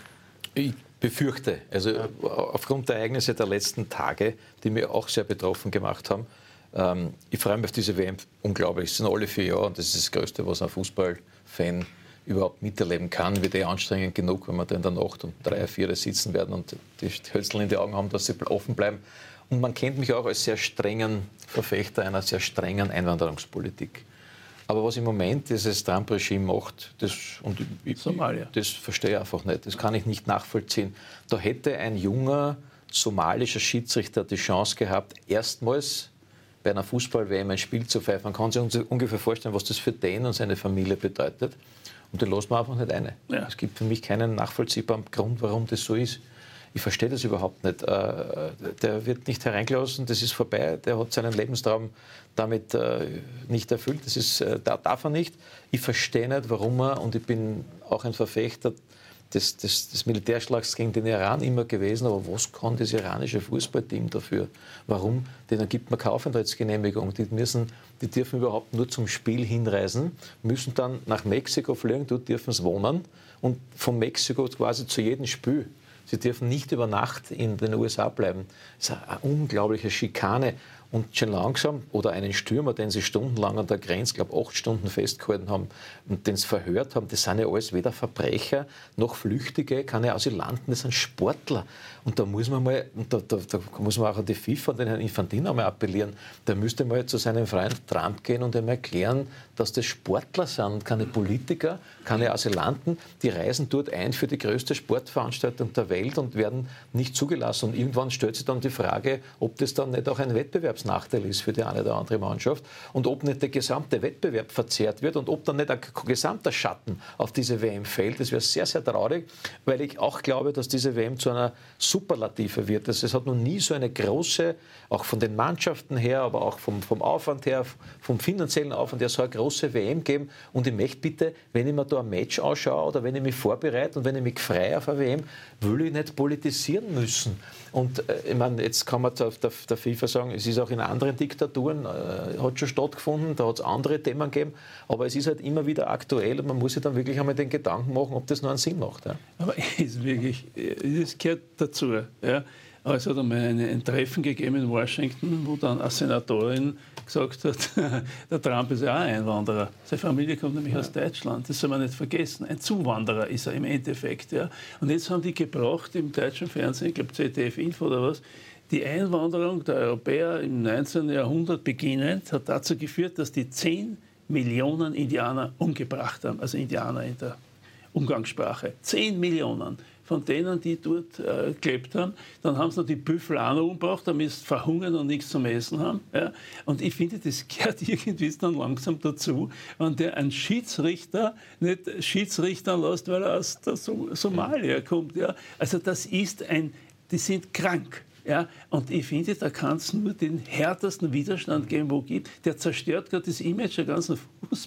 Ich befürchte, also ja. aufgrund der Ereignisse der letzten Tage, die mir auch sehr betroffen gemacht haben, ähm, ich freue mich auf diese W M unglaublich. Es sind alle vier Jahre und das ist das Größte, was ein Fußballfan überhaupt miterleben kann. Wird eh anstrengend genug, wenn wir da in der Nacht um drei, vier sitzen werden und die Hölzl in die Augen haben, dass sie offen bleiben. Und man kennt mich auch als sehr strengen Verfechter einer sehr strengen Einwanderungspolitik. Aber was im Moment dieses Trump-Regime macht, das, und ich, Somalia. das verstehe ich einfach nicht. Das kann ich nicht nachvollziehen. Da hätte ein junger somalischer Schiedsrichter die Chance gehabt, erstmals bei einer Fußball-W M ein Spiel zu pfeifen. Man kann sich ungefähr vorstellen, was das für den und seine Familie bedeutet. Und den lässt man einfach nicht rein. Ja. Es gibt für mich keinen nachvollziehbaren Grund, warum das so ist. Ich verstehe das überhaupt nicht. Der wird nicht hereingelassen, das ist vorbei. Der hat seinen Lebenstraum damit nicht erfüllt. Das ist, da darf er nicht. Ich verstehe nicht, warum er, und ich bin auch ein Verfechter des, des, des Militärschlags gegen den Iran immer gewesen, aber was kann das iranische Fußballteam dafür? Warum? Denen gibt man keine Aufenthaltsgenehmigung. Die, müssen, die dürfen überhaupt nur zum Spiel hinreisen, müssen dann nach Mexiko fliegen, dort dürfen sie wohnen und von Mexiko quasi zu jedem Spiel. Sie dürfen nicht über Nacht in den U S A bleiben. Das ist eine unglaubliche Schikane. und schon langsam, oder einen Stürmer, den sie stundenlang an der Grenze, glaube acht Stunden festgehalten haben und den sie verhört haben, das sind ja alles weder Verbrecher noch Flüchtige, keine Asylanten, das sind Sportler. Und da muss man mal, und da, da, da muss man auch an die FIFA und den Herrn Infantino mal appellieren, der müsste mal zu seinem Freund Trump gehen und ihm erklären, dass das Sportler sind, keine Politiker, keine Asylanten, die reisen dort ein für die größte Sportveranstaltung der Welt und werden nicht zugelassen. Und irgendwann stellt sich dann die Frage, ob das dann nicht auch ein Wettbewerbsnachteil ist für die eine oder andere Mannschaft und ob nicht der gesamte Wettbewerb verzerrt wird und ob dann nicht ein gesamter Schatten auf diese W M fällt. Das wäre sehr, sehr traurig, weil ich auch glaube, dass diese W M zu einer Superlative wird. Es hat noch nie so eine große, auch von den Mannschaften her, aber auch vom, vom Aufwand her, vom finanziellen Aufwand her, so eine große W M geben. Und ich möchte bitte, wenn ich mir da ein Match anschaue oder wenn ich mich vorbereite und wenn ich mich freue auf eine W M, will ich nicht politisieren müssen. Und äh, ich meine, jetzt kann man auf der, der FIFA sagen, es ist auch in anderen Diktaturen, äh, hat schon stattgefunden, da hat es andere Themen gegeben, aber es ist halt immer wieder aktuell und man muss sich dann wirklich einmal den Gedanken machen, ob das noch einen Sinn macht. Ja. Aber es ist wirklich, das gehört dazu. Ja. Aber es hat einmal ein, ein Treffen gegeben in Washington, wo dann eine Senatorin gesagt hat, der Trump ist ja auch ein Einwanderer. Seine Familie kommt nämlich ja. aus Deutschland, das soll man nicht vergessen. Ein Zuwanderer ist er im Endeffekt. Ja. Und jetzt haben die gebraucht im deutschen Fernsehen, ich glaube Z D F Info oder was, die Einwanderung der Europäer im neunzehnten Jahrhundert beginnend hat dazu geführt, dass die zehn Millionen Indianer umgebracht haben, also Indianer in der Umgangssprache. zehn Millionen. Von denen, die dort äh, gelebt haben. Dann haben sie noch die Büffel auch noch umgebracht, damit sie verhungern und nichts zum Essen haben. Ja. Und ich finde, das gehört irgendwie dann langsam dazu, wenn der einen Schiedsrichter nicht Schiedsrichtern lässt, weil er aus der Som- Somalia kommt. Ja. Also das ist ein, die sind krank. Ja, und ich finde, da kann es nur den härtesten Widerstand geben, wo es gibt. Der zerstört gerade das Image der ganzen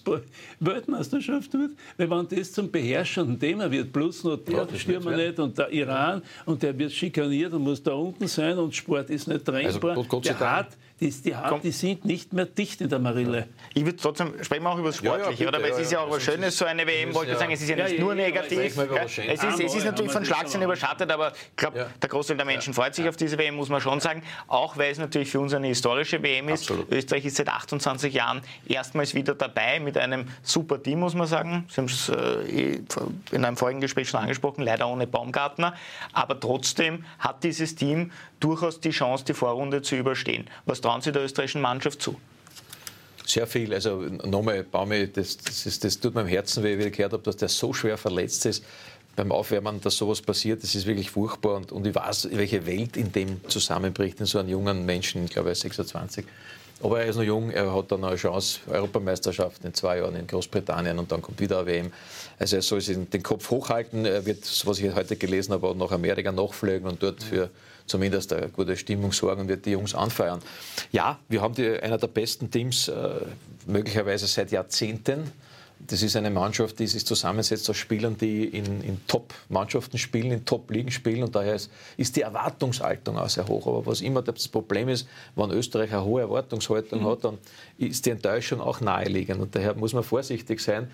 Fußball-Weltmeisterschaft dort. Weil wenn das zum beherrschenden Thema wird, plus noch der ja, Stürmer nicht und der Iran und der wird schikaniert und muss da unten sein und Sport ist nicht trennbar. Also, Gott sei Dank. Der hat, die, die, hat, die sind nicht mehr dicht in der Marille. Ich würde trotzdem, sprechen wir auch über das Sportliche, ja, ja, oder? Weil es ist ja auch was Schönes, so eine W M, wollte ich sagen, es ist ja nicht nur negativ. Es ist, es ist natürlich von Schlagzeilen überschattet, aber ich glaube, der Großteil der Menschen freut sich auf diese W M, muss man schon sagen. Auch weil es natürlich für uns eine historische W M ist. Absolut. Österreich ist seit achtundzwanzig Jahren erstmals wieder dabei mit einem super Team, muss man sagen. Sie haben es in einem vorigen Gespräch schon angesprochen, leider ohne Baumgartner. Aber trotzdem hat dieses Team durchaus die Chance, die Vorrunde zu überstehen. Was trauen Sie der österreichischen Mannschaft zu? Sehr viel. Also nochmal, Baumi, das, das, ist, das tut mir im Herzen weh, wie ich gehört habe, dass der so schwer verletzt ist. Beim Aufwärmen, dass sowas passiert, das ist wirklich furchtbar. Und, und ich weiß, welche Welt in dem zusammenbricht, in so einem jungen Menschen, ich glaube, er ist sechsundzwanzig. Aber er ist noch jung, er hat dann eine Chance, Europameisterschaft in zwei Jahren in Großbritannien und dann kommt wieder eine W M. Also er soll sich den Kopf hochhalten, er wird, was ich heute gelesen habe, nach Amerika nachfliegen und dort für zumindest eine gute Stimmung sorgen und wird die Jungs anfeuern. Ja, wir haben die, einer der besten Teams, äh, möglicherweise seit Jahrzehnten. Das ist eine Mannschaft, die sich zusammensetzt aus Spielern, die in, in Top-Mannschaften spielen, in Top-Ligen spielen. Und daher ist, ist die Erwartungshaltung auch sehr hoch. Aber was immer das Problem ist, wenn Österreich eine hohe Erwartungshaltung mhm. hat, dann ist die Enttäuschung auch naheliegend. Und daher muss man vorsichtig sein.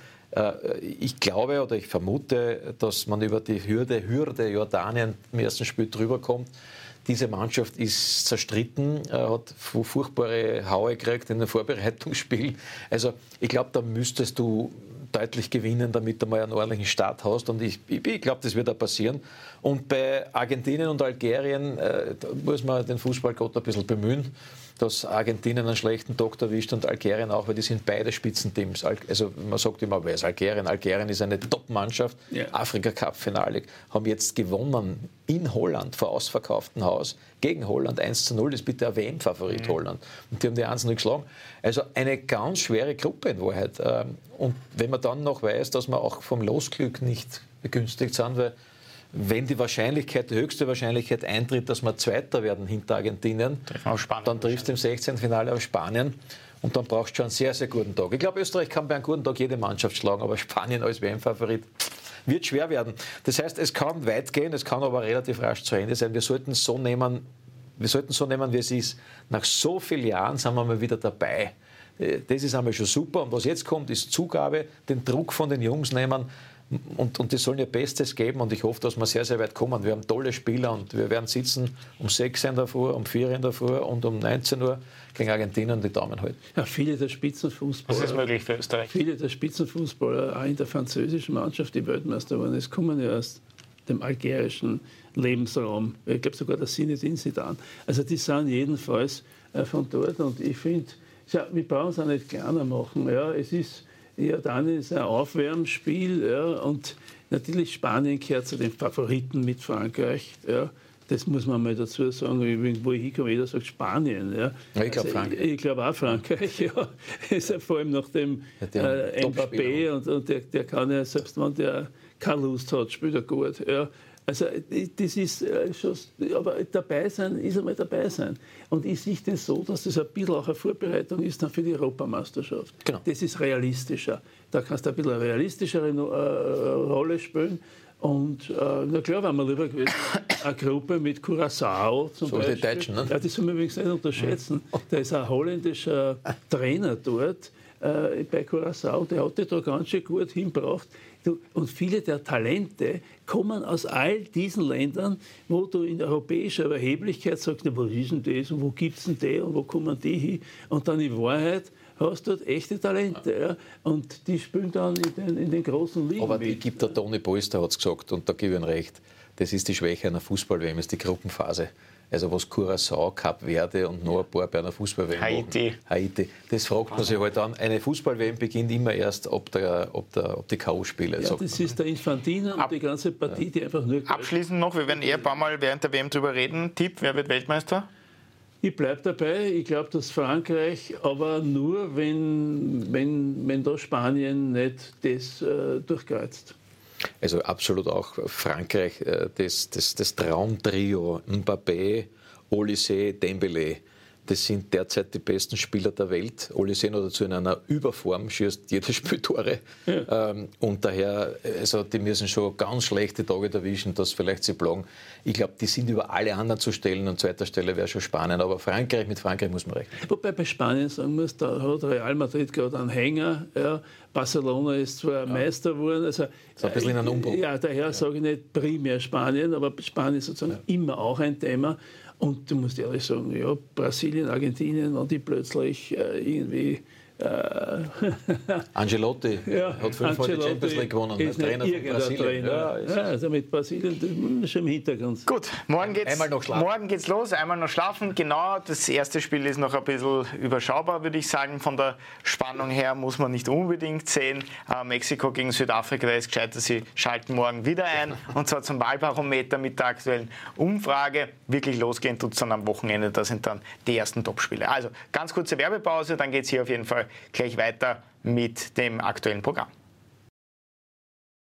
Ich glaube oder ich vermute, dass man über die Hürde, Hürde Jordanien im ersten Spiel drüber kommt. Diese Mannschaft ist zerstritten, hat furchtbare Haue gekriegt in einem Vorbereitungsspiel. Also ich glaube, da müsstest du deutlich gewinnen, damit du mal einen ordentlichen Start hast. Und ich, ich, ich glaube, das wird auch passieren. Und bei Argentinien und Algerien äh, da muss man den Fußballgott ein bisschen bemühen, dass Argentinien einen schlechten Tag erwischt und Algerien auch, weil die sind beide Spitzenteams. Also man sagt immer, wer ist Algerien? Algerien ist eine Top-Mannschaft. Yeah. Afrika-Cup-Finale haben jetzt gewonnen in Holland vor ausverkauftem Haus gegen Holland eins zu null. Das ist bitte ein W M-Favorit mhm. Holland. Und die haben die eins zu null geschlagen. Also eine ganz schwere Gruppe in Wahrheit. Und wenn man dann noch weiß, dass wir auch vom Losglück nicht begünstigt sind, weil wenn die Wahrscheinlichkeit, die höchste Wahrscheinlichkeit eintritt, dass wir Zweiter werden hinter Argentinien, dann triffst du im sechzehnten Finale auf Spanien und dann brauchst du schon einen sehr, sehr guten Tag. Ich glaube, Österreich kann bei einem guten Tag jede Mannschaft schlagen, aber Spanien als W M-Favorit wird schwer werden. Das heißt, es kann weit gehen, es kann aber relativ rasch zu Ende sein. Wir sollten es so nehmen, wir sollten so nehmen, wie es ist. Nach so vielen Jahren sind wir mal wieder dabei. Das ist einmal schon super. Und was jetzt kommt, ist Zugabe, den Druck von den Jungs nehmen. Und, und die sollen ihr Bestes geben und ich hoffe, dass wir sehr, sehr weit kommen. Wir haben tolle Spieler und wir werden sitzen um sechs in der Früh, um vier in der Früh und um neunzehn Uhr gegen Argentinien die Daumen halten. Ja, viele der Spitzenfußballer, Was ist möglich für Österreich? Viele der Spitzenfußballer, auch in der französischen Mannschaft, die Weltmeister waren, es kommen ja aus dem algerischen Lebensraum. Ich glaube sogar der Zinedine Zidane. Also die sind jedenfalls äh, von dort und ich finde, ja, wir brauchen es auch nicht kleiner machen. Ja, es ist Ja, dann ist ein Aufwärmspiel, ja, und natürlich Spanien gehört zu den Favoriten mit Frankreich. Ja. Das muss man mal dazu sagen, wo ich hinkomme, jeder sagt Spanien. Ja. Ja, ich glaube also, Frankreich. Ich, ich glaube auch Frankreich, ja. Ist ja vor allem nach dem ja, äh, Mbappé und, und der, der kann ja, selbst wenn der keine Lust hat, spielt er gut. Ja. Also das ist äh, schon, aber dabei sein ist einmal dabei sein. Und ich sehe das so, dass das ein bisschen auch eine Vorbereitung ist dann für die Europameisterschaft. Genau. Das ist realistischer. Da kannst du ein bisschen eine realistischere äh, Rolle spielen. Und äh, na klar, wenn wir lieber gewesen, eine Gruppe mit Curaçao zum so Beispiel. Die Deutschen, ne? Ja, das soll man übrigens nicht unterschätzen. Da ist ein holländischer Trainer dort äh, bei Curaçao, der hat das da ganz schön gut hingebracht. Und viele der Talente kommen aus all diesen Ländern, wo du in europäischer Überheblichkeit sagst, na, was ist denn das und wo gibt es denn die und wo kommen die hin? Und dann in Wahrheit hast du dort echte Talente. Ja? Und die spielen dann in den, in den großen Ligen. Aber mit. die gibt der Toni Polster, hat es gesagt, und da gebe ich ihm recht, das ist die Schwäche einer Fußball-W M, ist die Gruppenphase. Also was Curaçao, Kap Verde und noch ein paar bei einer Fußball-W M Haiti. machen. Haiti. Das fragt man sich halt an. Eine Fußball-W M beginnt immer erst ab, der, ab, der, ab die K O-Spiele. Ja, das ist der Infantino und Ab, die ganze Partie, die einfach nur... Abschließend noch, wir werden eher ein paar Mal während der W M drüber reden. Tipp, wer wird Weltmeister? Ich bleibe dabei. Ich glaube, dass Frankreich, aber nur, wenn, wenn, wenn da Spanien nicht das äh, durchkreuzt. Also absolut auch Frankreich, das, das, das Traumtrio, Mbappé, Olysée, Dembélé. Das sind derzeit die besten Spieler der Welt. Olysée noch dazu in einer Überform, schießt jedes Spiel Tore. Ja. Ähm, und daher, also die müssen schon ganz schlechte Tage erwischen, dass vielleicht sie plagen. Ich glaube, die sind über alle anderen zu stellen. An zweiter Stelle wäre schon Spanien. Aber Frankreich, mit Frankreich muss man rechnen. Wobei bei Spanien sagen muss, da hat Real Madrid gerade einen Hänger. Ja. Barcelona ist zwar ja. Meister geworden. Also, das ist ein bisschen in einem Umbruch. Ja, daher ja. sage ich nicht primär Spanien, aber Spanien ist sozusagen ja. immer auch ein Thema. Und du musst ehrlich sagen, ja, Brasilien, Argentinien, wenn die plötzlich äh, irgendwie... Äh, Ancelotti ja, hat fünfmal die Champions League gewonnen. Ist Trainer von Brasilien. Trainer. Ja, ja, also mit Brasilien schon im Hintergrund. Gut, morgen geht's, einmal noch schlafen. morgen geht's los, einmal noch schlafen. Genau, das erste Spiel ist noch ein bisschen überschaubar, würde ich sagen. Von der Spannung her muss man nicht unbedingt sehen. Äh, Mexiko gegen Südafrika, da ist gescheiter, sie schalten morgen wieder ein. Und zwar zum Wahlbarometer mit der aktuellen Umfrage. Wirklich losgehen tut es dann am Wochenende, das sind dann die ersten Topspiele. Also ganz kurze Werbepause, dann geht's hier auf jeden Fall gleich weiter mit dem aktuellen Programm.